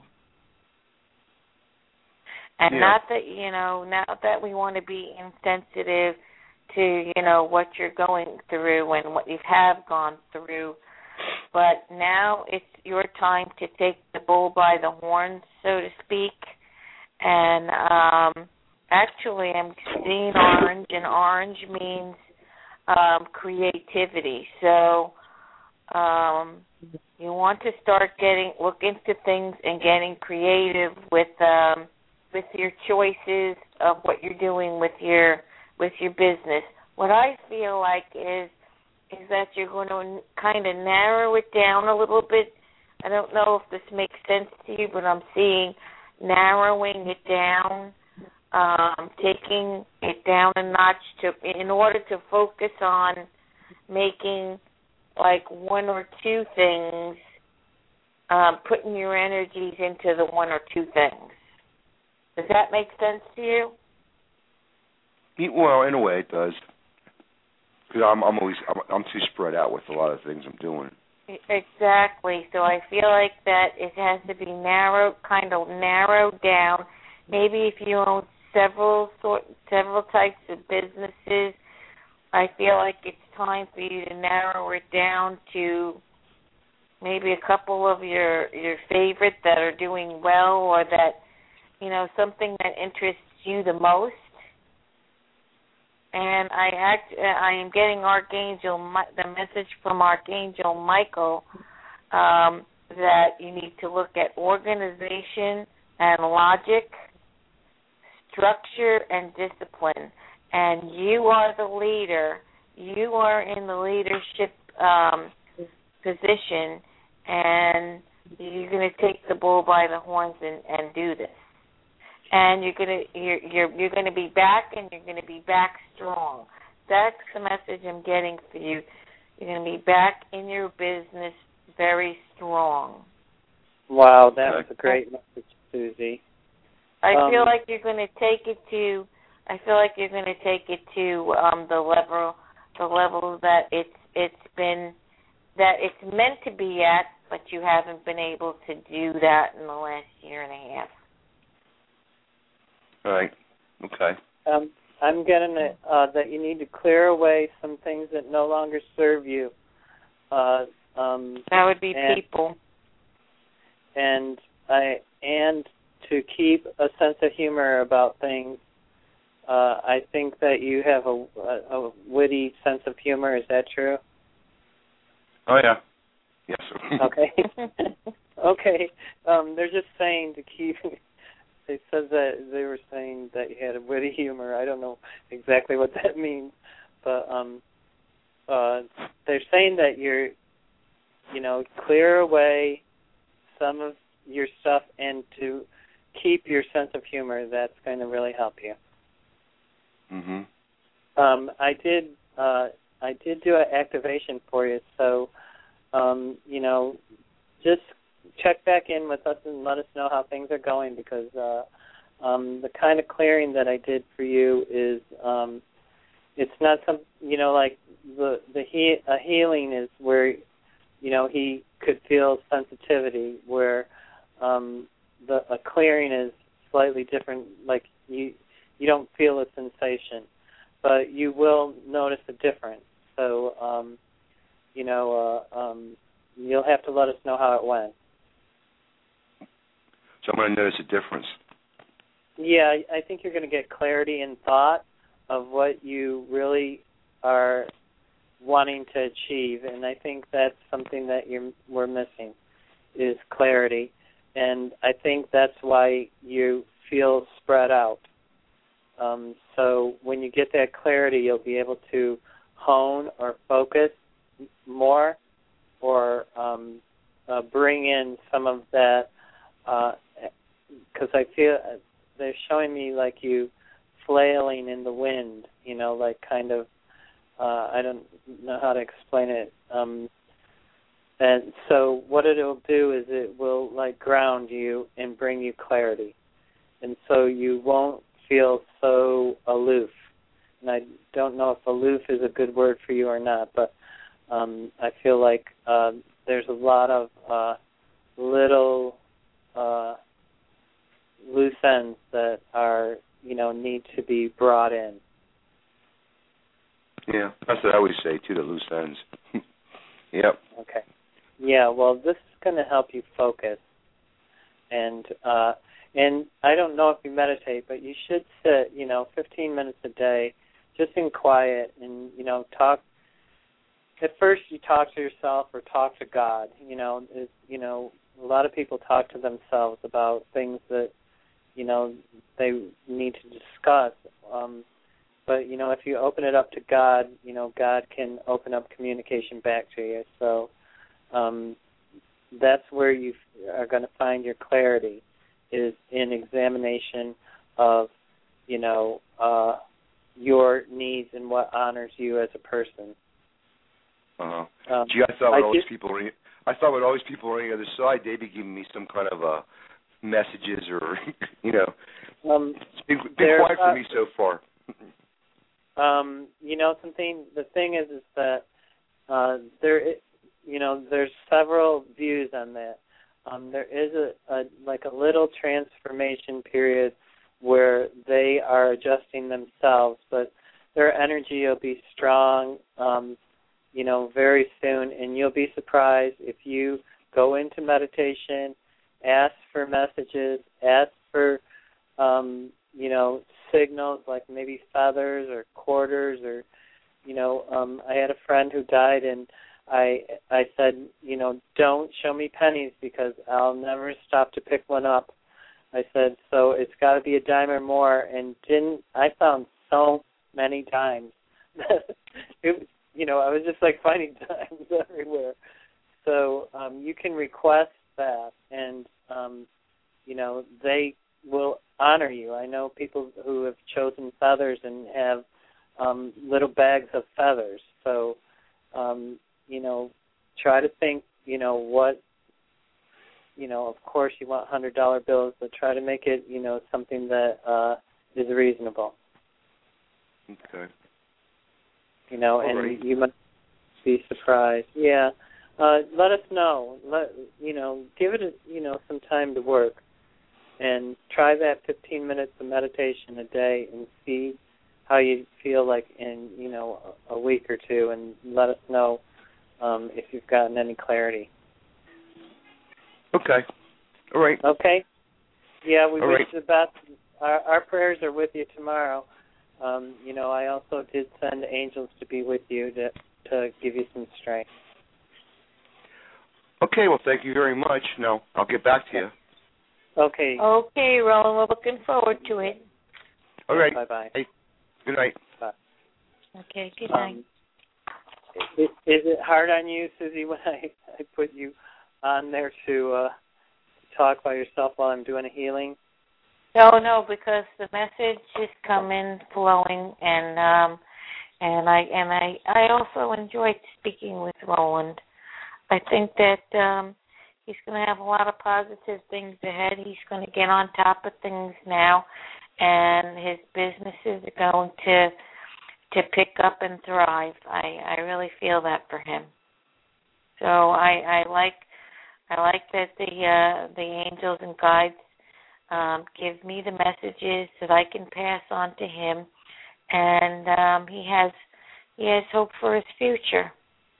And yeah. not that, you know, not that we want to be insensitive to, you know, what you're going through and what you have gone through, but now it's your time to take the bull by the horns, so to speak, And um, actually, I'm seeing orange, and orange means um, creativity. So um, you want to start getting look into things and getting creative with um, with your choices of what you're doing with your with your business. What I feel like is is that you're going to kind of narrow it down a little bit. I don't know if this makes sense to you, but I'm seeing narrowing it down, um, taking it down a notch to in order to focus on making like one or two things, um, putting your energies into the one or two things. Does that make sense to you? Well, in a way, it does. Because I'm, I'm always I'm, I'm too spread out with a lot of things I'm doing. Exactly. So I feel like that it has to be narrowed, kind of narrowed down. Maybe if you own several sort, several types of businesses, I feel like it's time for you to narrow it down to maybe a couple of your your favorites that are doing well, or that, you know, something that interests you the most. And I act, I am getting Archangel, the message from Archangel Michael, um, that you need to look at organization and logic, structure and discipline. And you are the leader. You are in the leadership um, position, and you're going to take the bull by the horns and, and do this. And you're gonna you're you're you're gonna be back, and you're gonna be back strong. That's the message I'm getting for you. You're gonna be back in your business very strong. Wow, that was a great message, Susie. I um, feel like you're gonna take it to. I feel like you're gonna take it to um, the level the level that it's it's been that it's meant to be at, but you haven't been able to do that in the last year and a half. Right. Okay. Um, I'm getting it, uh, that you need to clear away some things that no longer serve you. Uh, um, that would be and, people. And I and to keep a sense of humor about things. Uh, I think that you have a, a, a witty sense of humor. Is that true? Oh yeah. Yes. Okay. Okay. Um, they're just saying to keep. They said that they were saying that you had a witty humor. I don't know exactly what that means, but um, uh, they're saying that you're, you know, clear away some of your stuff and to keep your sense of humor. That's going to really help you. Mhm. Um, I did. Uh, I did do an activation for you, so um, you know, just check back in with us and let us know how things are going, because uh, um, the kind of clearing that I did for you is um, it's not some, you know, like the the he, a healing is where, you know, he could feel sensitivity, where um, the a clearing is slightly different. Like you you don't feel a sensation, but you will notice a difference. So um, you know, uh, um, you'll have to let us know how it went. So I'm going to notice a difference. Yeah, I think you're going to get clarity in thought of what you really are wanting to achieve, and I think that's something that you're, we're missing, is clarity. And I think that's why you feel spread out. Um, so when you get that clarity, you'll be able to hone or focus more, or um, uh, bring in some of that, because uh, I feel they're showing me like you flailing in the wind, you know, like kind of, uh, I don't know how to explain it. Um, and so what it'll do is it will like ground you and bring you clarity. And so you won't feel so aloof. And I don't know if aloof is a good word for you or not, but um, I feel like uh, there's a lot of uh, little uh, loose ends that are, you know, need to be brought in. Yeah, that's what I always say too, the loose ends. Yep. Okay. Yeah, well, this is going to help you focus. And uh, And I don't know if you meditate, but you should sit, you know, fifteen minutes a day, just in quiet, and, you know, talk. At first you talk to yourself or talk to God. You know, it, you know, a lot of people talk to themselves about things that, you know, they need to discuss. Um, but, you know, if you open it up to God, you know, God can open up communication back to you. So um, that's where you are going to find your clarity, is in examination of, you know, uh, your needs and what honors you as a person. Uh-huh. Um, Gee, I thought with I all these just, people, on the- I thought with all these people on the other side, they'd be giving me some kind of uh, messages or, you know, um, it's been, been quiet for uh, me so far. Um, you know, something. The thing is, is that uh, there, you know, there's several views on that. Um, there is a, a like a little transformation period where they are adjusting themselves, but their energy will be strong, um, you know, very soon, and you'll be surprised if you go into meditation, ask for messages, ask for, um, you know, signals like maybe feathers or quarters or, you know, um, I had a friend who died, and I I said, you know, don't show me pennies because I'll never stop to pick one up. I said, so it's got to be a dime or more, and didn't I found so many dimes. it, you know, I was just like finding dimes everywhere. So um, you can request that, and um, you know, they will honor you. I know people who have chosen feathers and have um, little bags of feathers. So, um, you know, try to think, you know, what, you know, of course you want one hundred dollar bills, but try to make it, you know, something that uh, is reasonable. Okay. You know, All and right. you might be surprised. Yeah. Uh, let us know. Let, you know, give it, a, you know, some time to work. And try that fifteen minutes of meditation a day and see how you feel like in, you know, a week or two, and let us know um, if you've gotten any clarity. Okay. All right. Okay. Yeah, we All wish right. the best. Our, our prayers are with you tomorrow. Um, you know, I also did send angels to be with you to to give you some strength. Okay, well, thank you very much. Now, I'll get back to you. Okay. Okay, Roland, we're looking forward to it. All right. Bye-bye. Hey, good night. Bye. Okay, good night. Um, is, is it hard on you, Susie, when I, I put you on there to uh, talk by yourself while I'm doing a healing? No, no, because the message is coming, flowing, and um, and I and I I also enjoyed speaking with Roland. I think that um, he's going to have a lot of positive things ahead. He's going to get on top of things now, and his businesses are going to to pick up and thrive. I, I really feel that for him. So I, I like I like that the uh, the angels and guides um, give me the messages that I can pass on to him, and um, he has he has hope for his future.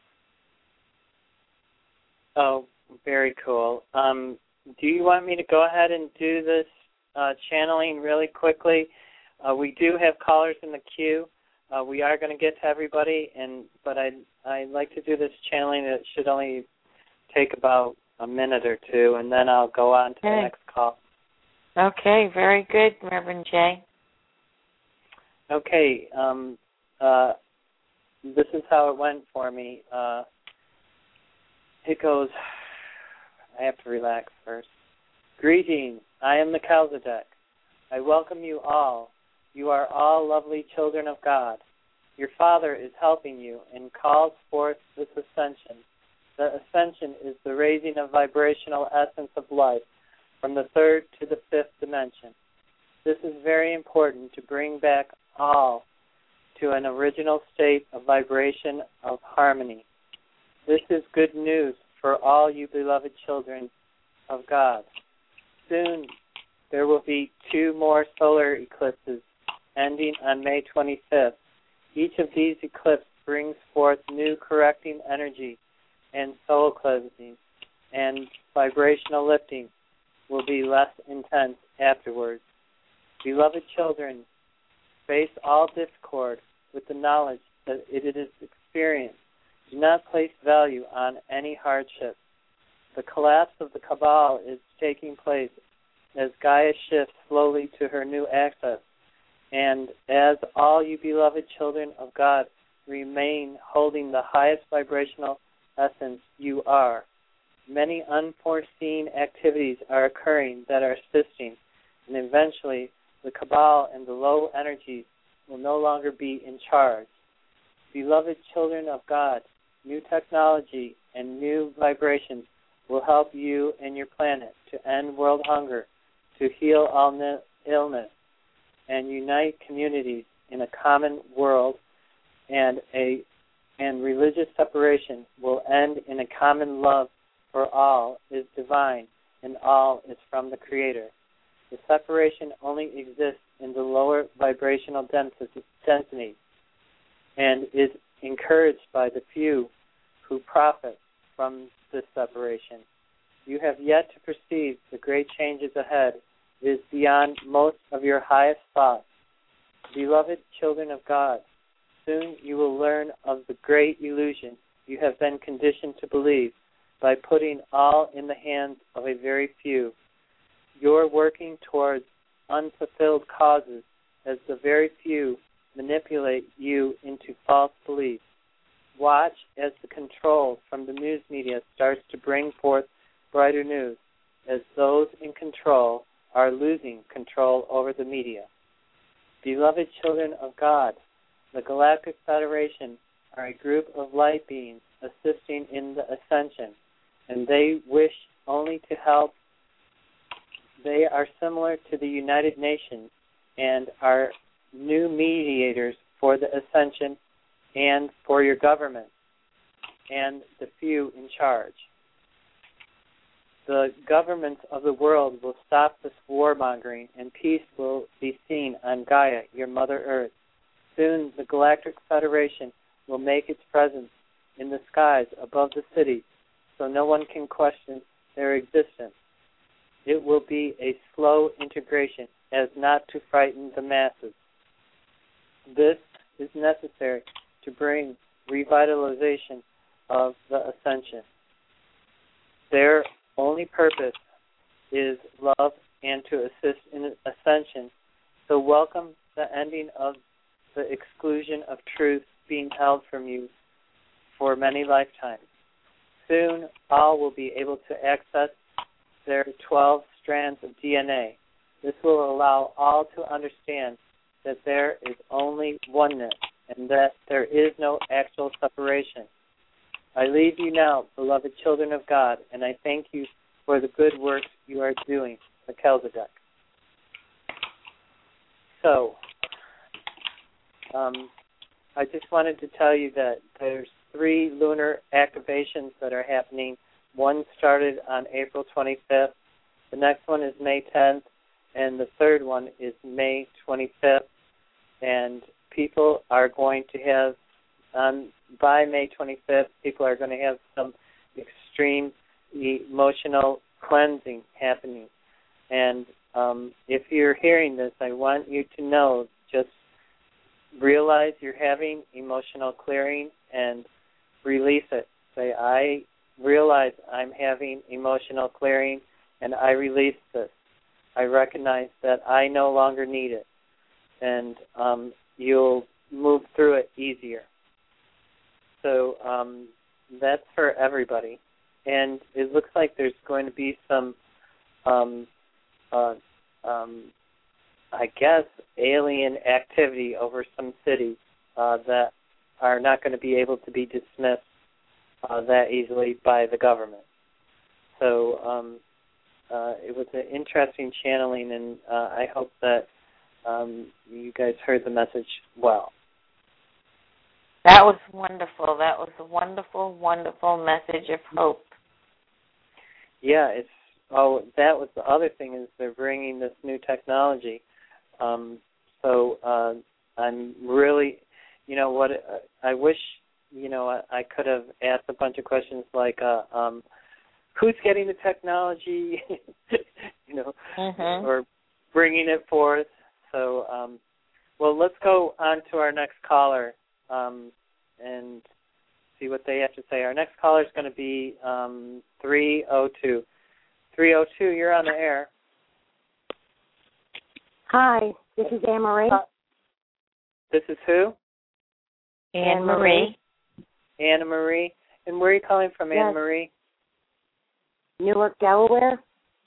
Oh, very cool. Um, do you want me to go ahead and do this uh, channeling really quickly? Uh, we do have callers in the queue. Uh, we are going to get to everybody, and but I I like to do this channeling. It should only take about a minute or two, and then I'll go on to okay. the next call. Okay, very good, Reverend Jay. Okay, um, uh, this is how it went for me. Uh, it goes, I have to relax first. Greetings, I am the Kalzadek. I welcome you all. You are all lovely children of God. Your Father is helping you and calls forth this ascension. The ascension is the raising of vibrational essence of life from the third to the fifth dimension. This is very important to bring back all to an original state of vibration of harmony. This is good news for all you beloved children of God. Soon there will be two more solar eclipses ending on May twenty-fifth. Each of these eclipses brings forth new correcting energy and soul cleansing, and vibrational lifting will be less intense afterwards. Beloved children, face all discord with the knowledge that it is experience. Do not place value on any hardship. The collapse of the Cabal is taking place as Gaia shifts slowly to her new axis, and as all you beloved children of God remain holding the highest vibrational essence you are, many unforeseen activities are occurring that are assisting, and eventually the Cabal and the low energies will no longer be in charge. Beloved children of God, new technology and new vibrations will help you and your planet to end world hunger, to heal all ne- illness, and unite communities in a common world, and a and religious separation will end in a common love, for all is divine and all is from the Creator. The separation only exists in the lower vibrational density and is encouraged by the few who profit from this separation. You have yet to perceive the great changes ahead. It is beyond most of your highest thoughts. Beloved children of God, soon you will learn of the great illusion you have been conditioned to believe by putting all in the hands of a very few. You're working towards unfulfilled causes as the very few manipulate you into false beliefs. Watch as the control from the news media starts to bring forth brighter news, as those in control are losing control over the media. Beloved children of God, the Galactic Federation are a group of light beings assisting in the ascension, and they wish only to help. They are similar to the United Nations and are new mediators for the ascension and for your government and the few in charge. The governments of the world will stop this warmongering, and peace will be seen on Gaia, your Mother Earth. Soon the Galactic Federation will make its presence in the skies above the cities, so no one can question their existence. It will be a slow integration as not to frighten the masses. This is necessary to bring revitalization of the ascension. Their only purpose is love and to assist in ascension, so welcome the ending of the exclusion of truth being held from you for many lifetimes. Soon all will be able to access their twelve strands of D N A. This will allow all to understand that there is only oneness and that there is no actual separation. I leave you now, beloved children of God, and I thank you for the good work you are doing, Melchizedek. So, um, I just wanted to tell you that there's three lunar activations that are happening. One started on April twenty-fifth, the next one is May tenth, and the third one is May twenty-fifth. And people are going to have, um, by May twenty-fifth, people are going to have some extreme emotional cleansing happening. And um, if you're hearing this, I want you to know, just realize you're having emotional clearing and release it. Say, I realize I'm having emotional clearing and I release this. I recognize that I no longer need it. And um, you'll move through it easier. So um, that's for everybody. And it looks like there's going to be some, um, uh, um, I guess, alien activity over some cities uh, that are not going to be able to be dismissed uh, that easily by the government. So um, uh, it was an interesting channeling, and uh, I hope that um, you guys heard the message well. That was wonderful. That was a wonderful, wonderful message of hope. Yeah, it's oh, that was the other thing, is they're bringing this new technology. Um, so uh, I'm really, you know, what I wish, you know, I, I could have asked a bunch of questions like, uh, um, who's getting the technology, you know, mm-hmm. or bringing it forth. So, um, well, let's go on to our next caller um, and see what they have to say. Our next caller is going to be um, three oh two. three oh two, you're on the air. Hi, this is Anne Marie. Uh, this is who? Anne Marie. Anna Marie. And where are you calling from, Yes. Anne Marie? Newark, Delaware.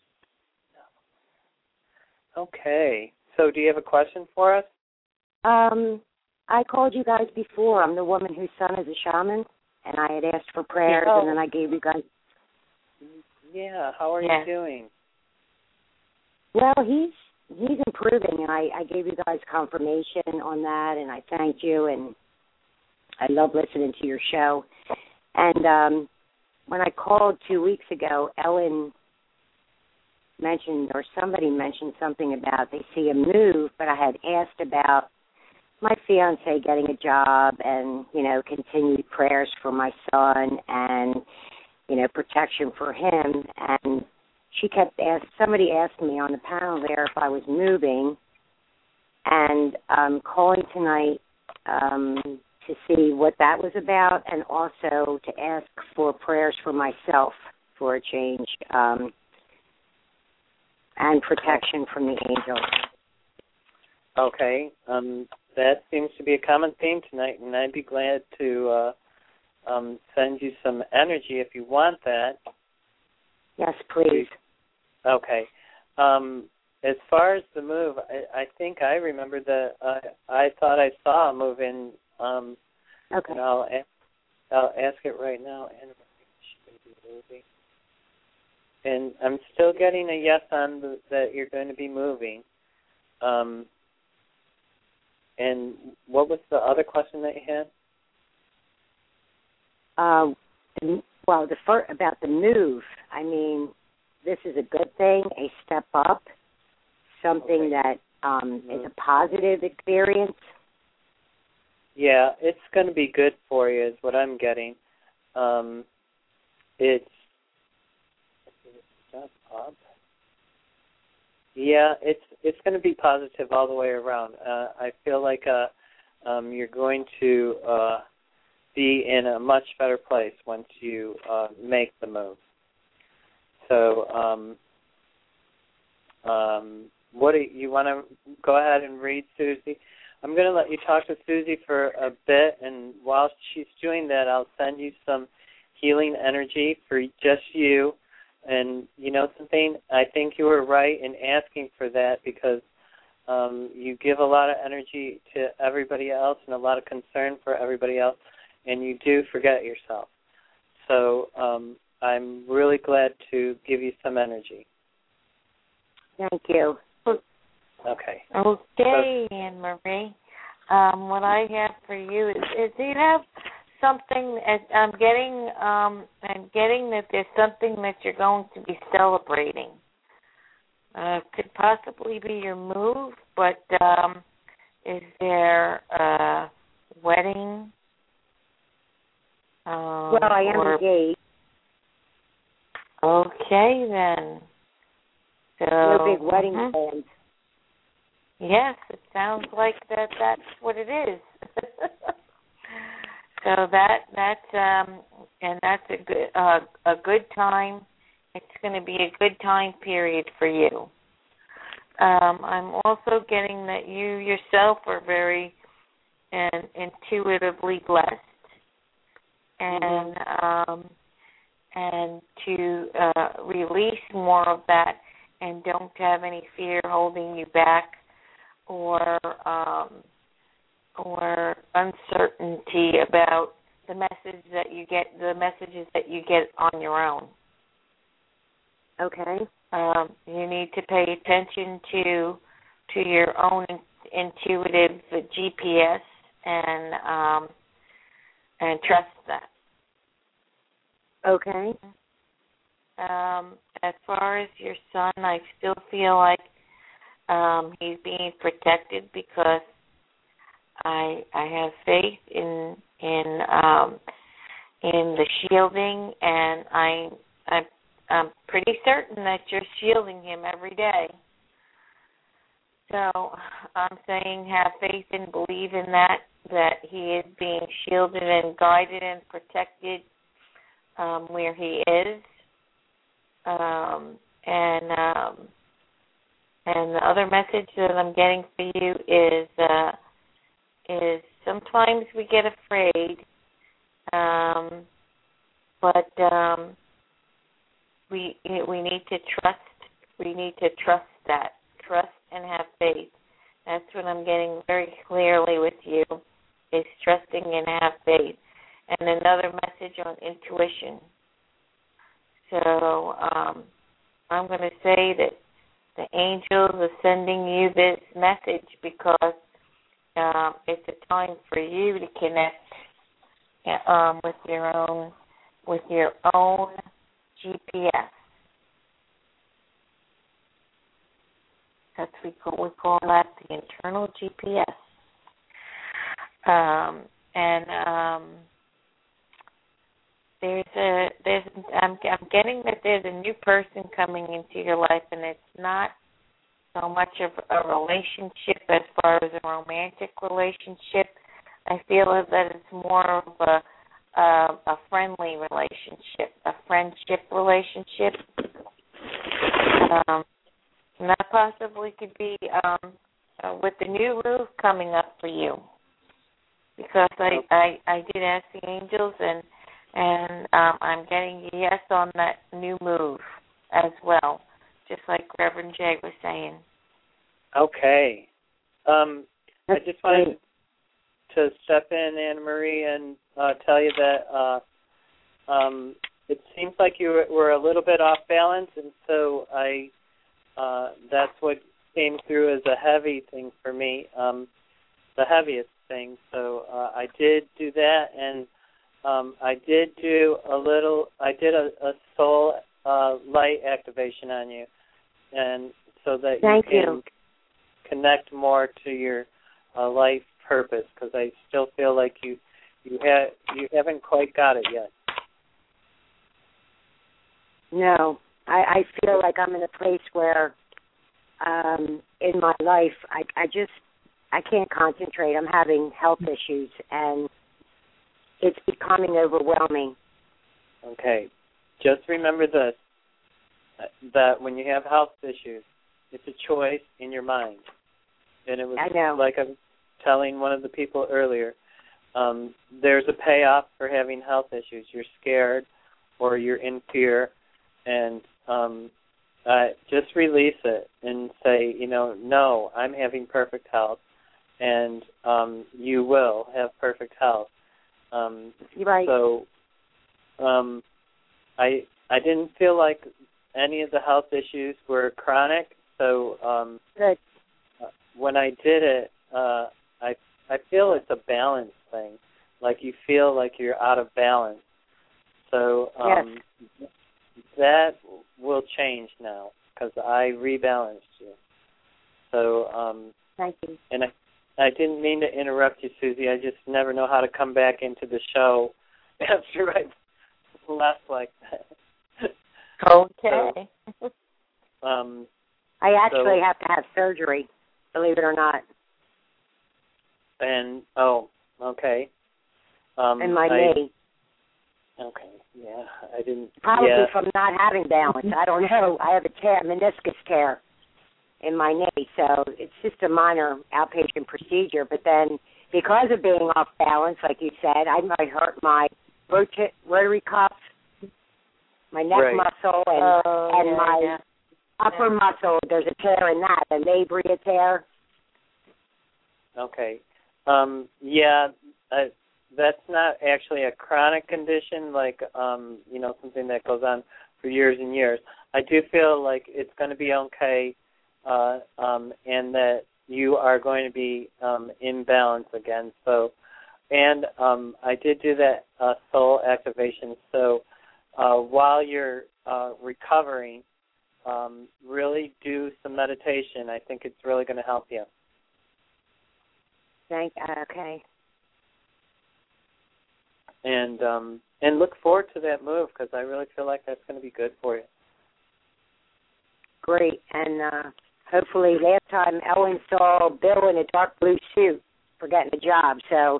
Okay. So do you have a question for us? Um, I called you guys before. I'm the woman whose son is a shaman, and I had asked for prayers, Oh. and then I gave you guys. Yeah. How are Yeah. you doing? Well, he's he's improving, and I, I gave you guys confirmation on that, and I thank you, and I love listening to your show. And um, when I called two weeks ago, Ellen mentioned, or somebody mentioned something about they see a move, but I had asked about my fiance getting a job and, you know, continued prayers for my son and, you know, protection for him. And she kept asked, somebody asked me on the panel there if I was moving, and I'm calling tonight um, to see what that was about, and also to ask for prayers for myself for a change um, and protection from the angels. Okay. Um, that seems to be a common theme tonight, and I'd be glad to uh, um, send you some energy if you want that. Yes, please. Okay. Um, as far as the move, I, I think I remember that uh, I thought I saw a move in. Um, Okay. And I'll ask, I'll ask it right now. And and I'm still getting a yes on the, that you're going to be moving. Um, and what was the other question that you had? Uh, well, the first, about the move, I mean, this is a good thing, a step up, something Okay. that um, is a positive experience. Yeah, it's going to be good for you is what I'm getting. Um, it's step up. Yeah, it's it's going to be positive all the way around. Uh, I feel like uh, um, you're going to uh, be in a much better place once you uh, make the move. So, um, um, what do you, you want to go ahead and read, Susie? I'm going to let you talk to Susie for a bit, and while she's doing that, I'll send you some healing energy for just you. And you know something? I think you were right in asking for that because um, you give a lot of energy to everybody else and a lot of concern for everybody else, and you do forget yourself. So um, I'm really glad to give you some energy. Thank you. Okay. Okay, Anne Marie. Um, what I have for you is, is do you have something? I'm getting, um, I'm getting that there's something that you're going to be celebrating. Uh, could possibly be your move, but um, is there a wedding? Um, Well, I am or, engaged. Okay, then. So, No big wedding mhm. plans. Yes, it sounds like that. That's what it is. so that that's um, and that's a good uh, a good time. It's going to be a good time period for you. Um, I'm also getting that you yourself are very and intuitively blessed, and um, and to uh, release more of that, and don't have any fear holding you back, or um, or uncertainty about the message that you get, the messages that you get on your own. Okay. Um, you need to pay attention to to your own intuitive G P S and um, and trust that. Okay. Um, as far as your son, I still feel like um, he's being protected because I I have faith in in um, in the shielding, and I I'm I'm pretty certain that you're shielding him every day. So I'm saying have faith and believe in that, that he is being shielded and guided and protected um, where he is. Um, and um, and the other message that I'm getting for you is uh, is sometimes we get afraid, um, but um, we we need to trust. We need to trust that. Trust and have faith. That's what I'm getting very clearly with you, is trusting and have faith. And another message on intuition. So um, I'm going to say that the angels are sending you this message because um, it's a time for you to connect um, with your own with your own G P S. That's we call we call that the internal G P S. Um, and um, there's a there's I'm I'm getting that there's a new person coming into your life, and it's not so much of a relationship as far as a romantic relationship. I feel that it's more of a a, a friendly relationship, a friendship relationship. Um, And that possibly could be um, uh, with the new move coming up for you, because I, I, I did ask the angels, and and um, I'm getting a yes on that new move as well, just like Reverend Jay was saying. Okay. Um, I just wanted to step in, Anna Marie, and uh, tell you that uh, um, it seems like you were a little bit off balance, and so I. Uh, that's what came through as a heavy thing for me, um, the heaviest thing. So uh, I did do that, and um, I did do a little, I did a, a soul uh, light activation on you, and so that Thank you can you. connect more to your uh, life purpose, because I still feel like you you, ha- you haven't quite got it yet. No. I, I feel like I'm in a place where um, in my life I, I just, I can't concentrate. I'm having health issues, and it's becoming overwhelming. Okay. Just remember this, that when you have health issues, it's a choice in your mind. And it was I know. like I was telling one of the people earlier, um, there's a payoff for having health issues. You're scared or you're in fear, and Um, uh, just release it and say, you know, no, I'm having perfect health, and um, you will have perfect health. Um, right. So um, I I didn't feel like any of the health issues were chronic. So um, Good. when I did it, uh, I I feel it's a balance thing. Like you feel like you're out of balance. So um, yes. That will change now because I rebalanced you. So, um, thank you. And I, I didn't mean to interrupt you, Susie. I just never know how to come back into the show after I left like that. Okay. So, um, I actually so, have to have surgery, believe it or not. And oh, okay. Um, in my I, knee. Okay. Yeah, I didn't. Probably yeah. from not having balance. I don't know. I have a tear, meniscus tear in my knee, so it's just a minor outpatient procedure. But then, because of being off balance, like you said, I might hurt my rota- rotary cuff, my neck right. muscle, and oh, and yeah, my yeah. upper yeah. muscle. There's a tear in that, a labia tear. Okay. Um, yeah. I, That's not actually a chronic condition, like, um, you know, something that goes on for years and years. I do feel like it's going to be okay, uh, um, and that you are going to be um, in balance again. So, and um, I did do that uh, soul activation. So uh, while you're uh, recovering, um, really do some meditation. I think it's really going to help you. Thank. Uh, okay. And um, and look forward to that move because I really feel like that's going to be good for you. Great. And uh, hopefully last time Ellen saw Bill in a dark blue suit for getting a job. So.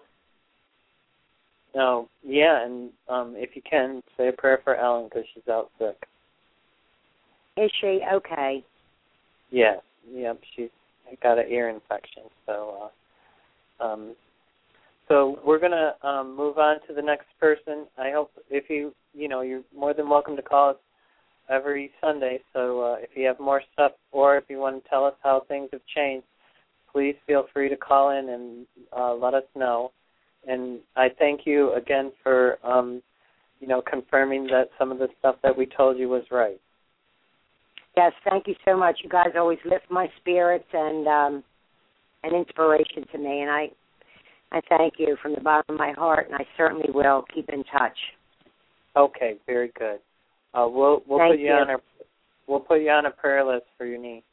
No, yeah, and um, if you can, say a prayer for Ellen because she's out sick. Is she? Okay. Yeah, yep, she's got an ear infection. So, uh, um, so we're gonna um, move on to the next person. I hope if you, you know, you're more than welcome to call us every Sunday. So uh, if you have more stuff, or if you want to tell us how things have changed, please feel free to call in and uh, let us know. And I thank you again for, um, you know, confirming that some of the stuff that we told you was right. Yes, thank you so much. You guys always lift my spirits and um, an inspiration to me, and I, I thank you from the bottom of my heart, and I certainly will keep in touch. Okay, very good. Uh, we'll we'll thank put you, you on our we'll put you on a prayer list for your knee.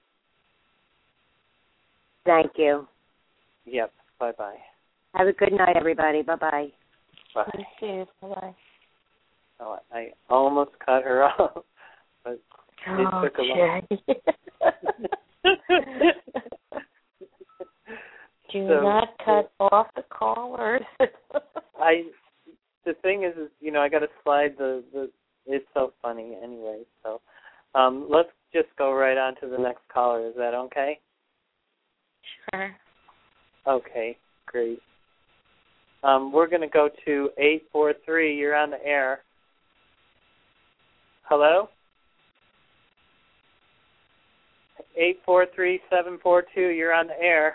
Thank you. Yep. Bye bye. Have a good night, everybody. Bye bye. Bye. You too. Bye. Oh, I almost cut her off, but it Oh, took a long. Do So, not cut off the callers. I. The thing is, is you know, I got to slide the, the. It's so funny, anyway. So, um, let's just go right on to the next caller. Is that okay? Sure. Okay, great. Um, we're going to go to eight four three. You're on the air. Hello? eight four three, seven four two. You're on the air.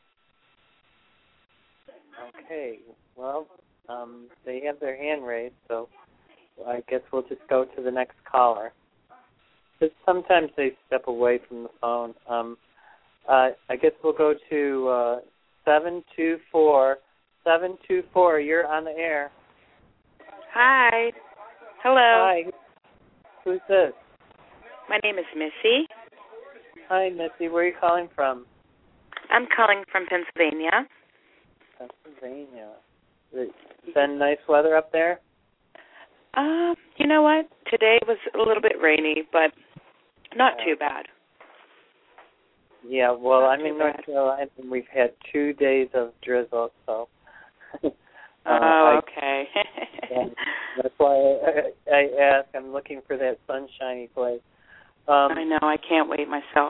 Okay, well, um, they have their hand raised, so I guess we'll just go to the next caller. Because sometimes they step away from the phone. Um, uh, I guess we'll go to uh, seven two four. seven two four, you're on the air. Hi. Hello. Hi. Who's this? My name is Missy. Hi, Missy. Where are you calling from? I'm calling from Pennsylvania. Pennsylvania. It's been nice weather up there? Uh, you know what? Today was a little bit rainy, but not too bad. Yeah, well, Not I'm in North Carolina, and we've had two days of drizzle, so... uh, oh, okay. I, that's why I, I ask. I'm looking for that sunshiny place. Um, I know. I can't wait myself.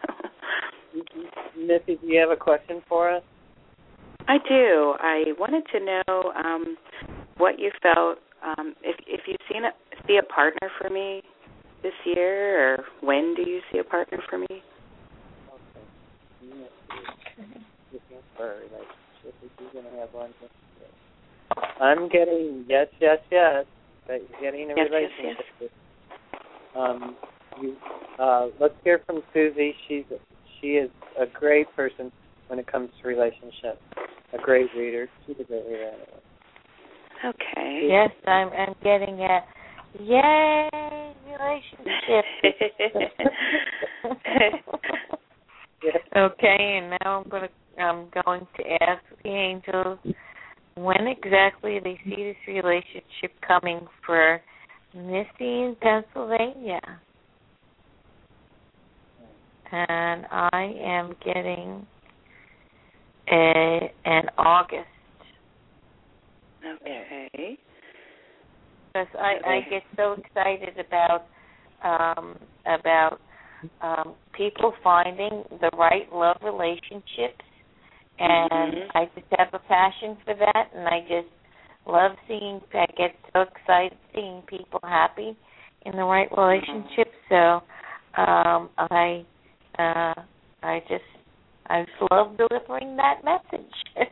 Missy, do you have a question for us? I do. I wanted to know um, what you felt, um, if if you seen a, see a partner for me this year, or when do you see a partner for me? Okay. Looking for a relationship. If you're going to have one. I'm getting yes, yes, yes. But you're getting a yes, relationship. Yes, yes. Um, you, uh, let's hear from Susie. She's she is a great person when it comes to relationships. A great reader. She's a great reader. Anyway. Okay. Yes, I'm. I'm getting a yay relationship. Okay, and now I'm going to. I'm going to ask the angels when exactly they see this relationship coming for Missy in Pennsylvania. And I am getting a an August. Okay. Because I, I get so excited about um, about um, people finding the right love relationships, and mm-hmm. I just have a passion for that, and I just love seeing. I get so excited seeing people happy in the right relationship. So um, I uh, I just I just love delivering that message.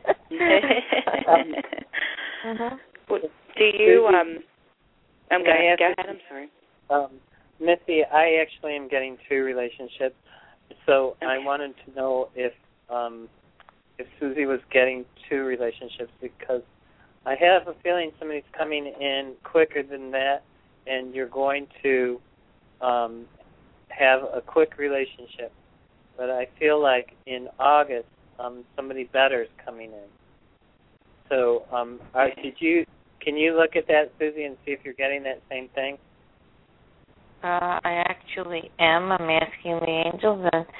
mm-hmm. Well, do you? Um, I'm Can going I to go ask ahead. I'm sorry. Um, Missy, I actually am getting two relationships, so okay. I wanted to know if um, if Susie was getting two relationships, because I have a feeling somebody's coming in quicker than that, and you're going to um, have a quick relationship. But I feel like in August, um, somebody better is coming in. So, um, are, did you? Can you look at that, Susie, and see if you're getting that same thing? Uh, I actually am. I'm asking the angels, and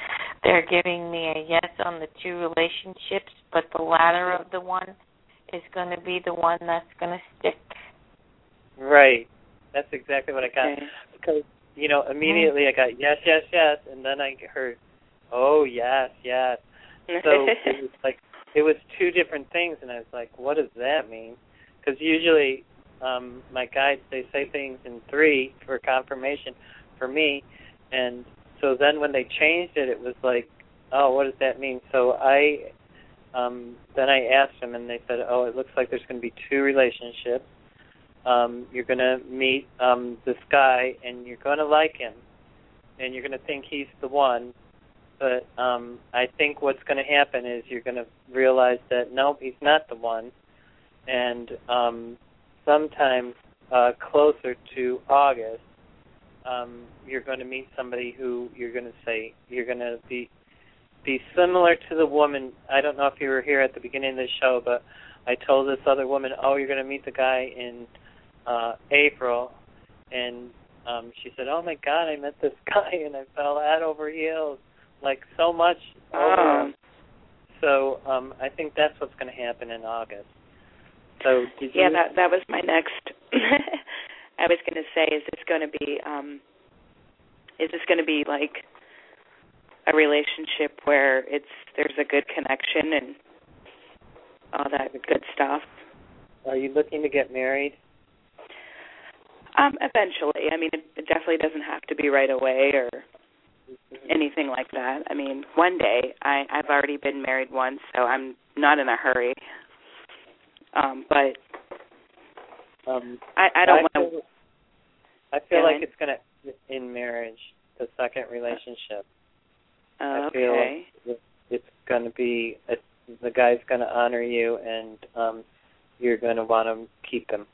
they're giving me a yes on the two relationships, but the latter of the one is going to be the one that's going to stick. Right. That's exactly what I got. Okay. Because, you know, immediately I got yes, yes, yes, and then I heard, oh, yes, yes. So it was like, it was two different things, and I was like, what does that mean? Because usually um, my guides, they say things in three for confirmation for me, and so then when they changed it, it was like, oh, what does that mean? So I, um, then I asked them, and they said, oh, it looks like there's going to be two relationships. Um, you're going to meet um, this guy, and you're going to like him, and you're going to think he's the one. But um, I think what's going to happen is you're going to realize that, nope, he's not the one. And um, sometime uh, closer to August, um, you're going to meet somebody who you're going to say, you're going to be be similar to the woman. I don't know if you were here at the beginning of the show, but I told this other woman, oh, you're going to meet the guy in uh, April. And um, she said, oh, my God, I met this guy, and I fell head over heels. Like so much over um, So um, I think that's what's going to happen in August. So did yeah, you... that that was my next. I was going to say, is this going to be, um, is this going to be like a relationship where it's there's a good connection and all that good stuff? Are you looking to get married? Um, eventually. I mean, it, it definitely doesn't have to be right away or anything like that. I mean, one day. I, I've already been married once, so I'm not in a hurry. Um, but um, I, I don't I want feel, I feel like in. it's going to, in marriage, the second relationship. Uh, I feel okay. like it's going to be, a, the guy's going to honor you, and um, you're going to want to keep him.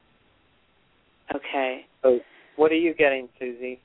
Okay. So what are you getting, Susie?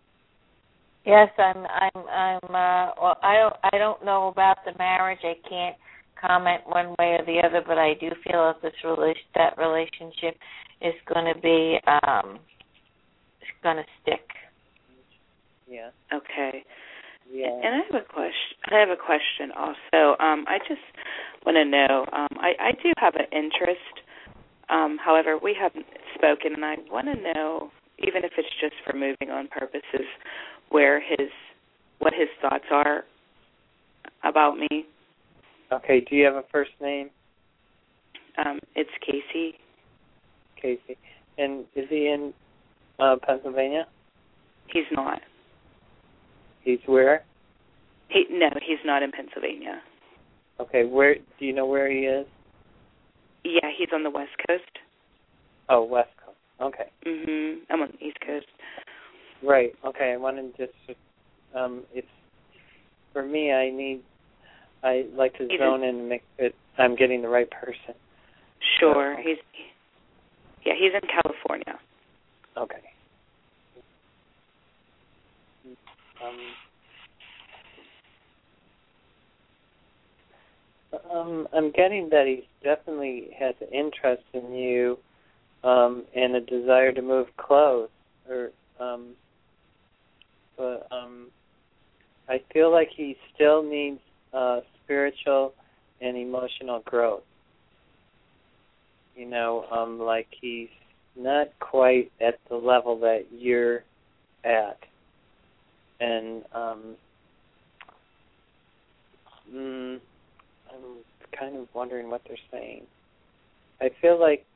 Yes, I'm. I'm. I'm. Uh, well, I don't. I don't know about the marriage. I can't comment one way or the other, but I do feel that this relation, that relationship, is going to be. Um, it's going to stick. Yeah. Okay. Yeah. And I have a question. I have a question also. Um, I just want to know. Um, I, I do have an interest. Um, however, we haven't spoken, and I want to know, even if it's just for moving on purposes, where his, what his thoughts are about me. Okay. Do you have a first name? Um, it's Casey. Casey. And is he in uh, Pennsylvania? He's not. He's where? He no, he's not in Pennsylvania. Okay. Where do you know where he is? Yeah, he's on the West Coast. Oh, West Coast. Okay. Mhm. I'm on the East Coast. Right. Okay. I want to just. Um, it's for me. I need. I like to He's zone in, in and make it. I'm getting the right person. Sure. So, he's. Yeah, he's in California. Okay. Um, um, I'm getting that he definitely has an interest in you, um, and a desire to move close. Or, um, but um, I feel like he still needs uh, spiritual and emotional growth. You know, um, like he's not quite at the level that you're at. And um, mm, I'm kind of wondering what they're saying. I feel like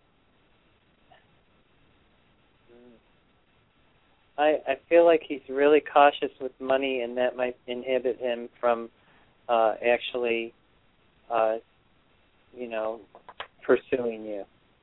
I I feel like he's really cautious with money, and that might inhibit him from uh, actually, uh, you know, pursuing you.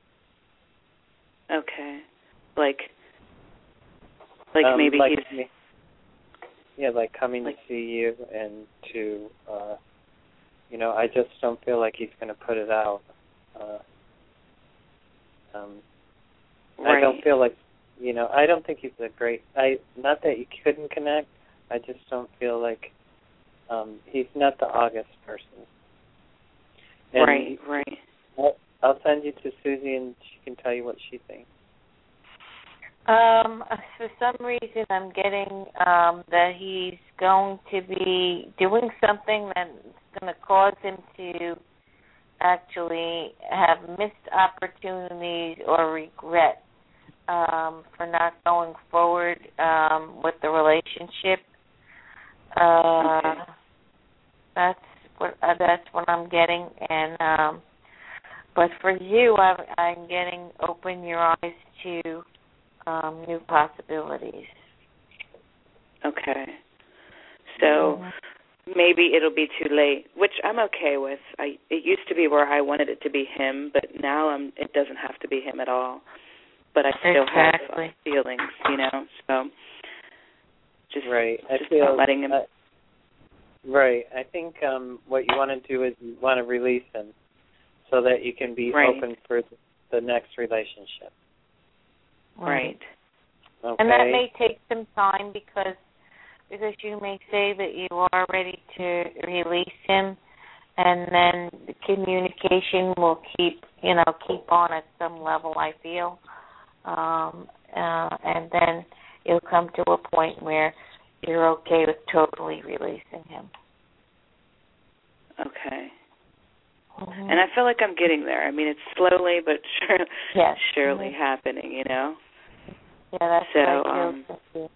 Okay. Like. Like um, maybe like, he's. Yeah, like coming like, to see you and to, uh, you know, I just don't feel like he's going to put it out. Uh, um, right. I don't feel like, you know, I don't think he's a great, I not that you couldn't connect, I just don't feel like, um, he's not the August person. And right, right. I'll, I'll send you to Susie and she can tell you what she thinks. Um, for some reason, I'm getting um, that he's going to be doing something that's going to cause him to actually have missed opportunities or regret um, for not going forward um, with the relationship. Uh, okay. That's what uh, that's what I'm getting, and um, but for you, I'm, I'm getting open your eyes to um, new possibilities. Okay. So Mm-hmm. maybe it'll be too late, which I'm okay with. I it used to be where I wanted it to be him, but now I'm it doesn't have to be him at all. But I still exactly. have feelings, you know. So just right. I just feel, not letting him. Uh, right. I think um, what you want to do is you want to release him so that you can be right. open for the next relationship. Right. Okay. And that may take some time because because you may say that you are ready to release him, and then the communication will keep you know keep on at some level. I feel, um, uh, and then you'll come to a point where you're okay with totally releasing him. Okay. Mm-hmm. And I feel like I'm getting there. I mean, it's slowly but sure, yes. surely mm-hmm. happening, you know? Yeah, that's so, what I um, feel.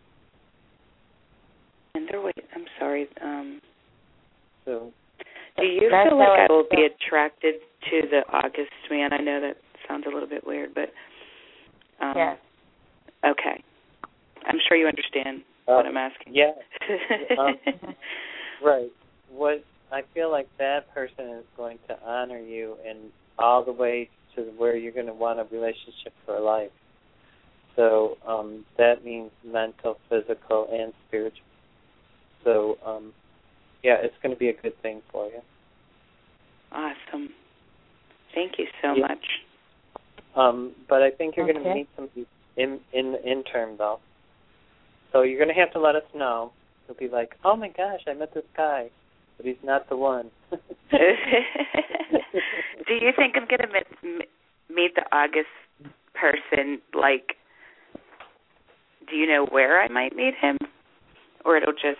And there, wait, I'm sorry. Um, so, do you that's feel like I, I will be attracted to the August man? I know that sounds a little bit weird, but... Um, yes. Okay. I'm sure you understand uh, what I'm asking. Yeah. um, right. What I feel like that person is going to honor you in all the way to where you're going to want a relationship for life. So um, that means mental, physical, and spiritual. So, um, yeah, it's going to be a good thing for you. Awesome. Thank you so yeah. much. Um, but I think you're okay. going to meet somebody in, in the interim, though. So you're going to have to let us know. You'll be like, oh, my gosh, I met this guy, but he's not the one. Do you think I'm going to meet, meet the August person, like, do you know where I might meet him? Or it'll just...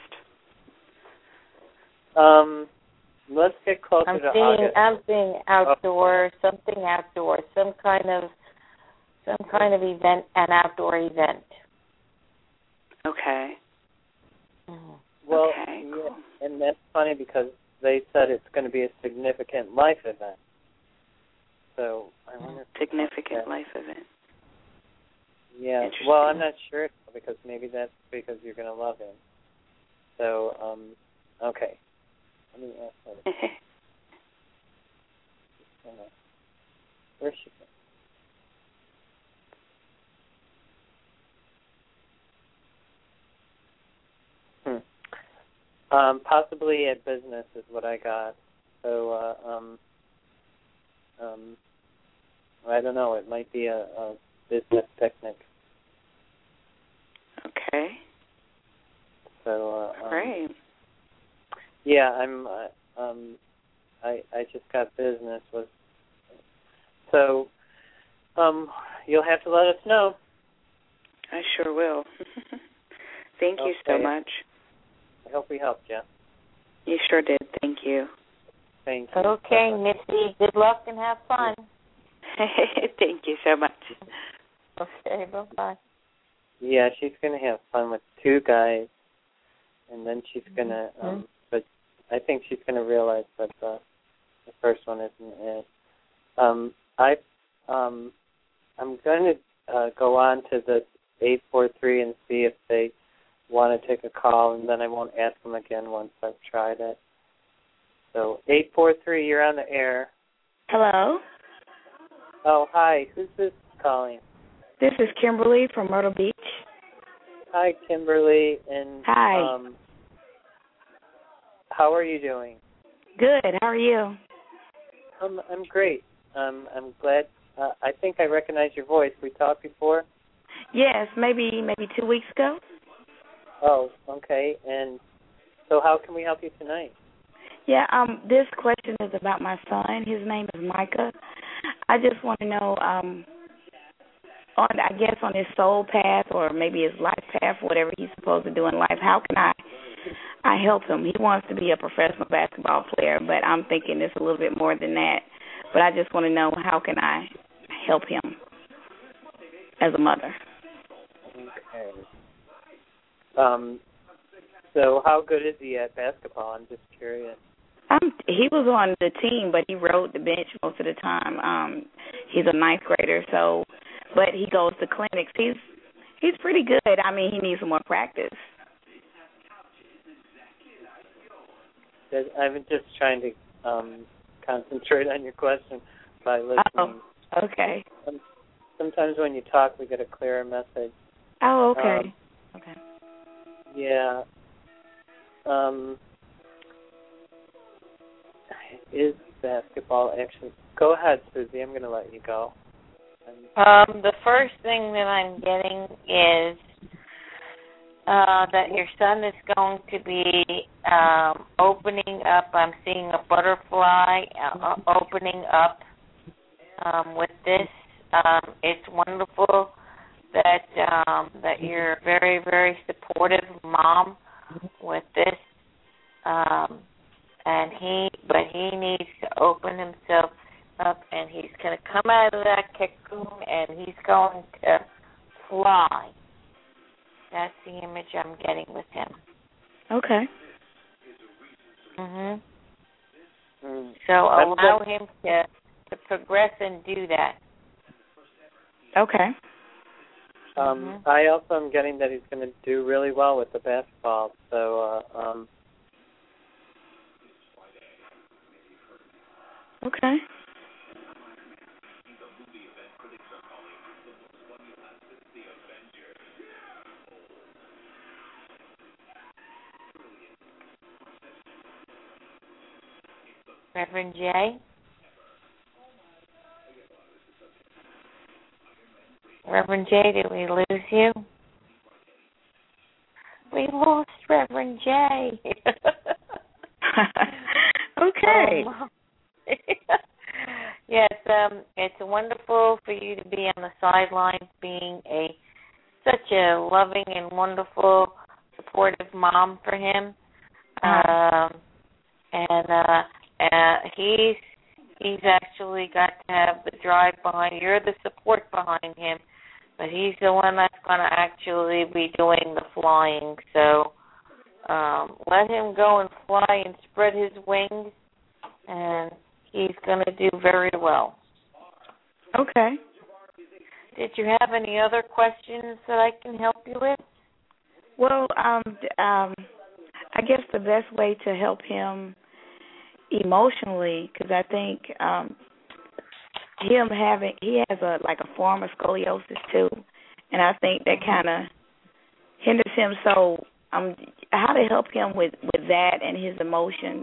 Um, let's get closer I'm to seeing, August. I'm seeing outdoor, oh. something outdoor, some kind of, some kind of event, an outdoor event. Okay. Mm-hmm. Well, okay, yeah, cool. And that's funny because they said it's going to be a significant life event. So I wonder. Significant life event. Yeah. Well, I'm not sure because maybe that's because you're going to love him. So, um, okay. Let me ask her. Where's she from? Hmm. Um, possibly at business is what I got. So, uh, um, um, I don't know. It might be a, a business picnic. Okay. So, uh, um, great. Yeah, I'm. Uh, um, I I just got business with. So, um, you'll have to let us know. I sure will. Thank you okay. so much. I hope we helped you. You sure did. Thank you. Thank you. Okay, Missy. Good luck and have fun. Thank you so much. Okay, bye-bye. Yeah, she's going to have fun with two guys, and then she's going to, um, mm-hmm. but I think she's going to realize that the, the first one isn't it. Um, I, um, I'm going to uh, go on to the eight four three and see if they want to take a call, and then I won't ask them again once I've tried it. So eight four three, you're on the air. Hello. Oh, hi. Who's this calling? This is Kimberly from Myrtle Beach. Hi, Kimberly. And hi. Um, how are you doing? Good. How are you? Um, I'm great. Um, I'm glad. Uh, I think I recognize your voice. We talked before? Yes, maybe maybe two weeks ago. Oh, okay. And so how can we help you tonight? Yeah, um, this question is about my son. His name is Micah. I just want to know, um, on, I guess, on his soul path or maybe his life path, whatever he's supposed to do in life. How can I I help him? He wants to be a professional basketball player, but I'm thinking it's a little bit more than that. But I just want to know, how can I help him as a mother? Okay. Um. So how good is he at basketball? I'm just curious. Um, he was on the team, but he rode the bench most of the time. Um, he's a ninth grader, so, but he goes to clinics. He's he's pretty good. I mean, he needs some more practice. I'm just trying to um, concentrate on your question by listening. Oh, okay. Sometimes when you talk, we get a clearer message. Oh, okay. Um, okay. Yeah. Um. Is basketball actually? Go ahead, Susie. I'm going to let you go. Um, the first thing that I'm getting is uh, that your son is going to be um, opening up. I'm seeing a butterfly uh, opening up um, with this. Um, it's wonderful that um, that you're a very, very supportive mom with this. Um, And he, but he needs to open himself up, and he's going to come out of that cocoon, and he's going to fly. That's the image I'm getting with him. Okay. Mhm. Mm. So allow him to to progress and do that. Okay. Um, mm-hmm. I also am getting that he's going to do really well with the basketball. So. Uh, um, Okay. Reverend J? Reverend J, did we lose you? We lost Reverend J. Okay. Um, yes, um, it's wonderful for you to be on the sidelines, being a such a loving and wonderful, supportive mom for him. Um, and uh, uh, he's he's actually got to have the drive behind. You're the support behind him, but he's the one that's going to actually be doing the flying. So um, let him go and fly and spread his wings, and he's going to do very well. Okay. Did you have any other questions that I can help you with? Well, um, um, I guess the best way to help him emotionally, because I think um, him having, he has a like a form of scoliosis too, and I think that kind of hinders him. So, um, how to help him with, with that and his emotions?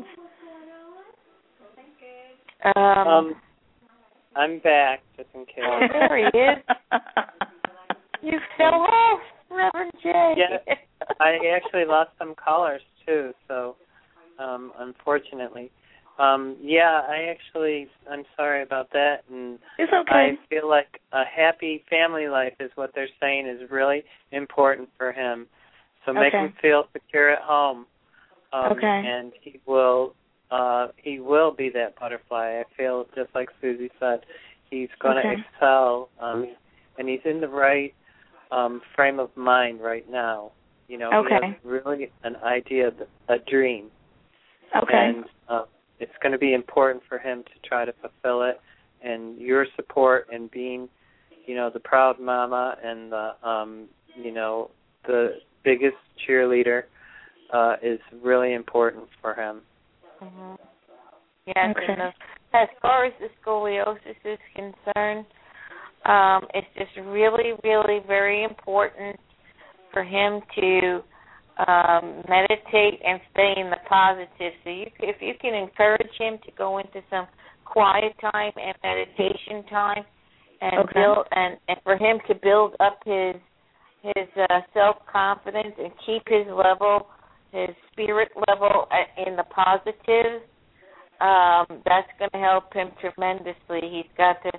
Um, um, I'm back, just in case. Oh, there he is. You fell off, Reverend J. Yeah, I actually lost some callers too, so um, unfortunately. Um, yeah, I actually, I'm sorry about that, and it's okay. I feel like a happy family life is what they're saying is really important for him. So make okay. him feel secure at home, um, okay. and he will, uh, he will be that butterfly. I feel just like Susie said, he's going to okay. excel, um, and he's in the right um, frame of mind right now. You know, okay. he has really an idea, a dream, okay. and uh, it's going to be important for him to try to fulfill it, and your support and being, you know, the proud mama and the, um, you know, the biggest cheerleader uh, is really important for him. Mm-hmm. Yes, okay. and the, as far as the scoliosis is concerned, um, it's just really, really very important for him to Um, meditate and stay in the positive. So you, if you can encourage him to go into some quiet time and meditation time, and okay. build and, and for him to build up his his uh, self confidence and keep his level, his spirit level in the positive, um, that's going to help him tremendously. He's got to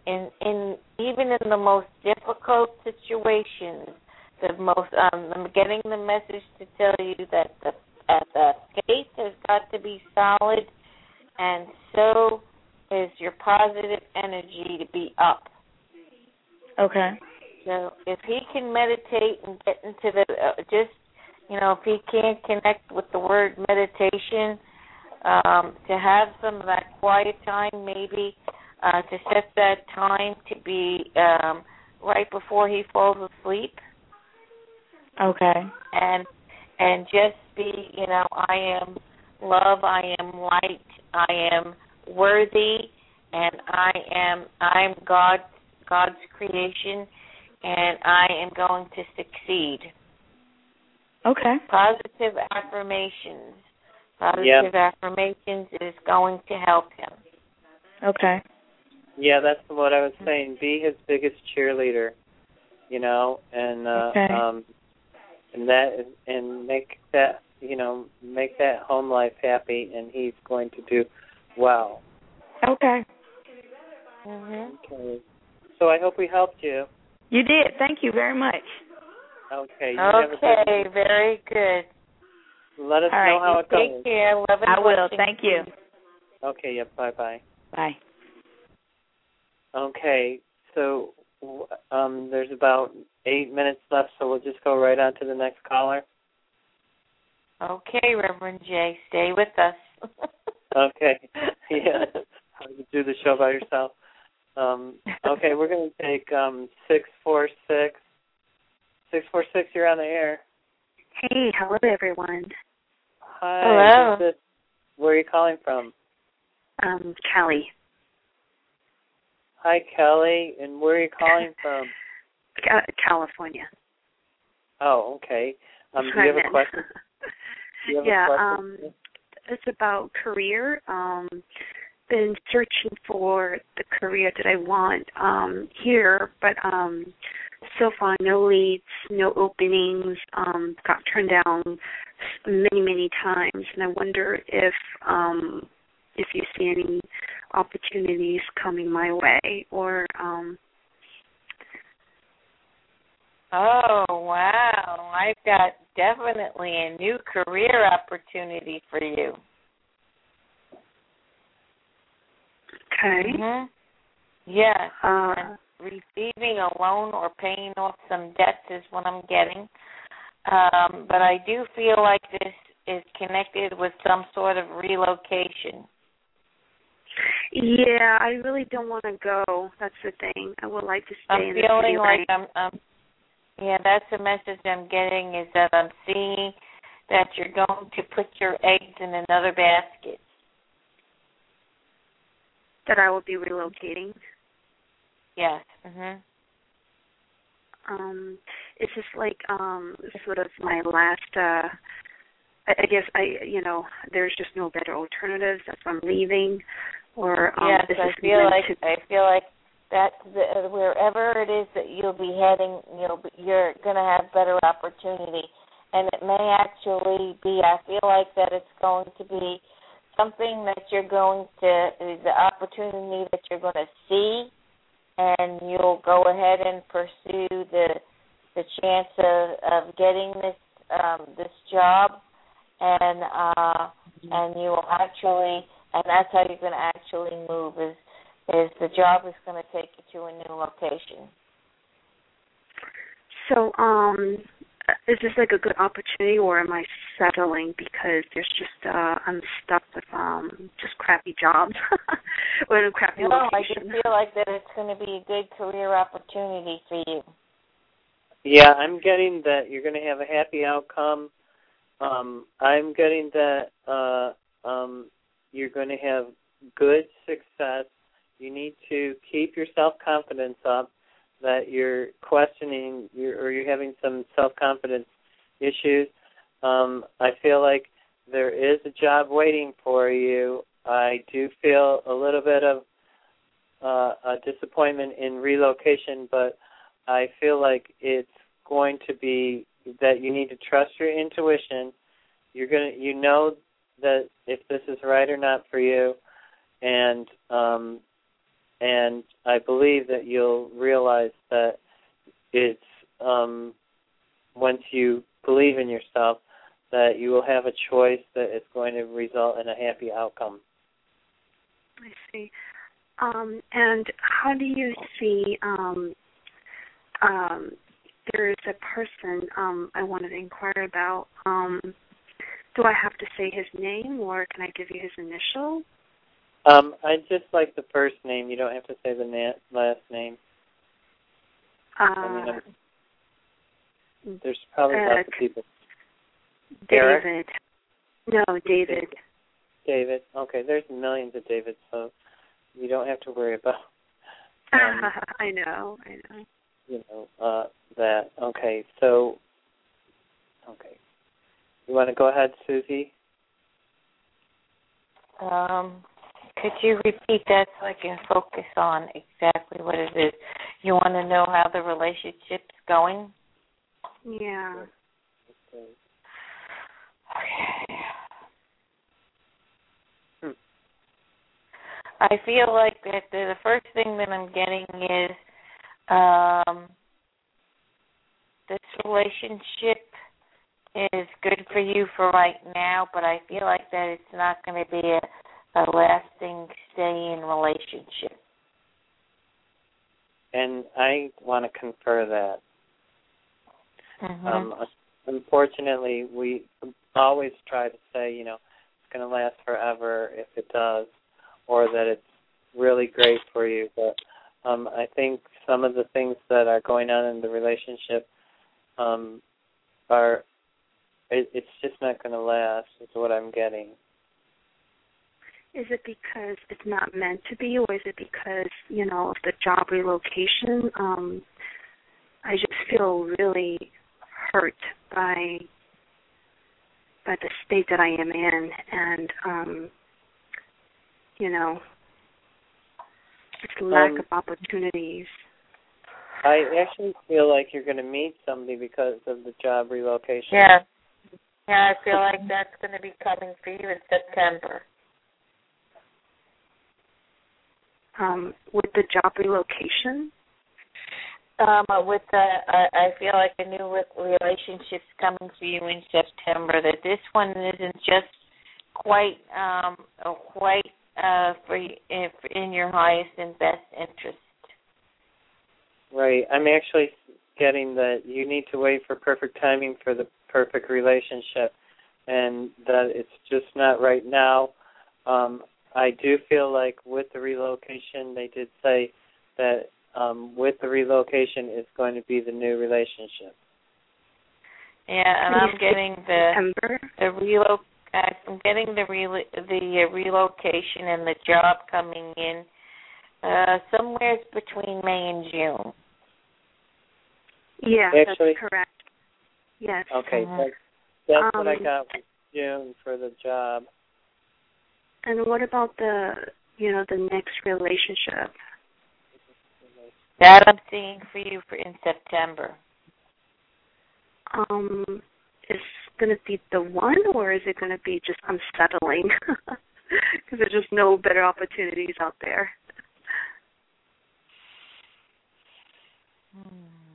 in in even in the most difficult situations, the most um, I'm getting the message to tell you that the uh, the faith has got to be solid, and so is your positive energy to be up. Okay. So if he can meditate and get into the uh, just you know if he can't connect with the word meditation, um, to have some of that quiet time maybe. Uh, to set that time to be um, right before he falls asleep. Okay. And and just be, you know, I am love, I am light, I am worthy, and I am I'm God God's creation, and I am going to succeed. Okay. Positive affirmations. Positive yeah. affirmations is going to help him. Okay. Yeah, that's what I was saying. Be his biggest cheerleader, you know, and uh, okay. um, and that and make that you know make that home life happy, and he's going to do well. Okay. Mhm. Okay. So I hope we helped you. You did. Thank you very much. Okay. You okay. Have a good very good. Let us All know right, how it Take goes. care. Love and I will. blessings. Thank you. Okay. Yep. Yeah, bye. Bye. Bye. Okay, so um, there's about eight minutes left, so we'll just go right on to the next caller. Okay, Reverend J, stay with us. Okay, yeah, you do the show by yourself. Um, okay, we're going to take um, six four six. six four six, you're on the air. Hey, hello everyone. Hi. Hello. Who's this? Where are you calling from? Um, Callie. Hi, Kelly, and where are you calling from? Uh, California. Oh, okay. Um, do you have a question? Do you have yeah, a question? um, it's about career. Um, been searching for the career that I want um, here, but um, so far no leads, no openings. Um, got turned down many, many times, and I wonder if um, if you see any opportunities coming my way, or um oh wow, I've got definitely a new career opportunity for you. Okay. Mm-hmm. Yes. Uh, and receiving a loan or paying off some debts is what I'm getting. Um, but I do feel like this is connected with some sort of relocation. Yeah, I really don't want to go. That's the thing. I would like to stay I'm in the city. feeling like right? I'm, um, yeah, that's the message I'm getting is that I'm seeing that you're going to put your eggs in another basket. That I will be relocating. Yes. Mhm. Um, it's just like um, sort of my last. Uh, I, I guess I, you know, there's just no better alternatives. That's why I'm leaving. Or um, yes, this I is feel like to... I feel like that the, wherever it is that you'll be heading, you'll be, you're going to have better opportunity, and it may actually be. I feel like that it's going to be something that you're going to the opportunity that you're going to see, and you'll go ahead and pursue the the chance of, of getting this um, this job, and uh, and you will actually. And that's how you're going to actually move is, is the job is going to take you to a new location. So um, is this like a good opportunity, or am I settling because there's just, uh, I'm stuck with um, just crappy jobs or a crappy no, location? I just feel like that it's going to be a good career opportunity for you. Yeah, I'm getting that you're going to have a happy outcome. Um, I'm getting that uh, um, you're going to have good success. You need to keep your self-confidence up, that you're questioning you're, or you're having some self-confidence issues. Um, I feel like there is a job waiting for you. I do feel a little bit of uh, a disappointment in relocation, but I feel like it's going to be that you need to trust your intuition. You're gonna, you know, that if this is right or not for you, and um, and I believe that you'll realize that it's um, once you believe in yourself, that you will have a choice that is going to result in a happy outcome. I see. Um, and how do you see, um, um, there is a person um, I wanted to inquire about. Um, do I have to say his name, or can I give you his initial? Um, I just like the first name. You don't have to say the na- last name. Uh, I mean, I'm, there's probably uh, lots of people. David. Eric? No, David. David. Okay, there's millions of Davids, so you don't have to worry about. Um, I know, I know. You know uh, that. Okay, so. Okay, you want to go ahead, Susie? Um, could you repeat that so I can focus on exactly what it is? You want to know how the relationship's going? Yeah. Okay. Hmm. I feel like that the first thing that I'm getting is um, this relationship is good for you for right now, but I feel like that it's not going to be a, a lasting stay-in relationship. And I want to confer that. Mm-hmm. Um, unfortunately, we always try to say, you know, it's going to last forever if it does, or that it's really great for you. But um, I think some of the things that are going on in the relationship um, are, it, it's just not going to last, is what I'm getting. Is it because it's not meant to be, or is it because, you know, of the job relocation? Um, I just feel really hurt by by the state that I am in, and um, you know, just lack um, of opportunities. I actually feel like you're going to meet somebody because of the job relocation. Yeah. Yeah, I feel like that's going to be coming for you in September. Um, with the job relocation? Um, with the, I, I feel like a new relationship's coming for you in September. That this one isn't just quite, um, quite uh, for in, in your highest and best interest. Right. I'm actually getting that you need to wait for perfect timing for the perfect relationship, and that it's just not right now. Um, I do feel like with the relocation, they did say that um, with the relocation, it's going to be the new relationship. Yeah, and I'm getting the September? the relo. I'm getting the re- the relocation and the job coming in uh, somewhere between May and June. Yeah, Actually, that's correct. Yes. Okay, Uh-huh. that's, that's um, what I got with June for the job. And what about the, you know, the next relationship? That I'm seeing for you for in September. Um, is going to be the one, or is it going to be just unsettling? Because there's just no better opportunities out there. Hmm.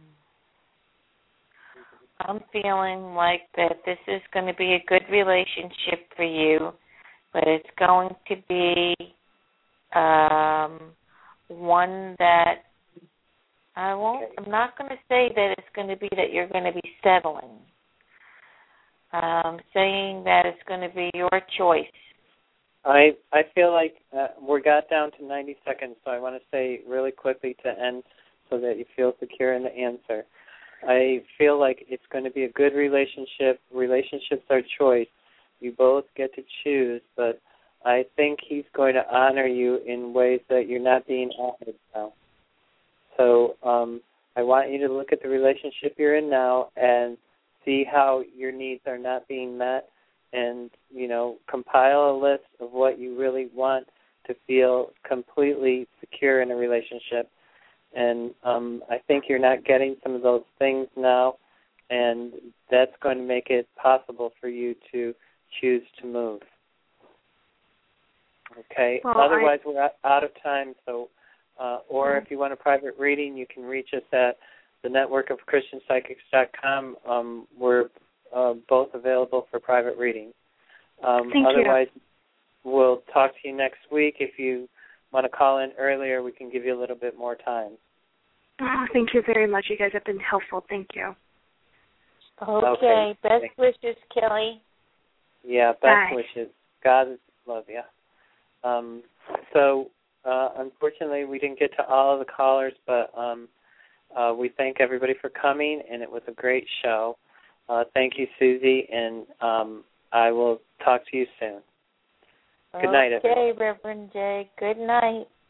I'm feeling like that this is going to be a good relationship for you, but it's going to be um, one that I won't. I'm not going to say that it's going to be that you're going to be settling. I'm saying that it's going to be your choice. I I feel like uh, we got down to ninety seconds, so I want to say really quickly to end so that you feel secure in the answer. I feel like it's going to be a good relationship. Relationships are choice. You both get to choose, but I think he's going to honor you in ways that you're not being honored now. So um, I want you to look at the relationship you're in now and see how your needs are not being met, and, you know, compile a list of what you really want to feel completely secure in a relationship. And um, I think you're not getting some of those things now, and that's going to make it possible for you to choose to move. Okay? Well, Otherwise, I... we're out of time, so Uh, or if you want a private reading, you can reach us at the network of Christian Psychics dot com. Um, we're uh, both available for private readings. Um, Thank otherwise, you. we'll talk to you next week. If you want to call in earlier, we can give you a little bit more time. Oh, thank you very much. You guys have been helpful. Thank you. Okay. Okay. Best wishes, Kelly. Yeah, best Bye. wishes. God love you. Um, so, uh, unfortunately, we didn't get to all of the callers, but um, uh, we thank everybody for coming, and it was a great show. Uh, thank you, Susie, and um, I will talk to you soon. Good night, everyone. Okay, Reverend Jay. Good night.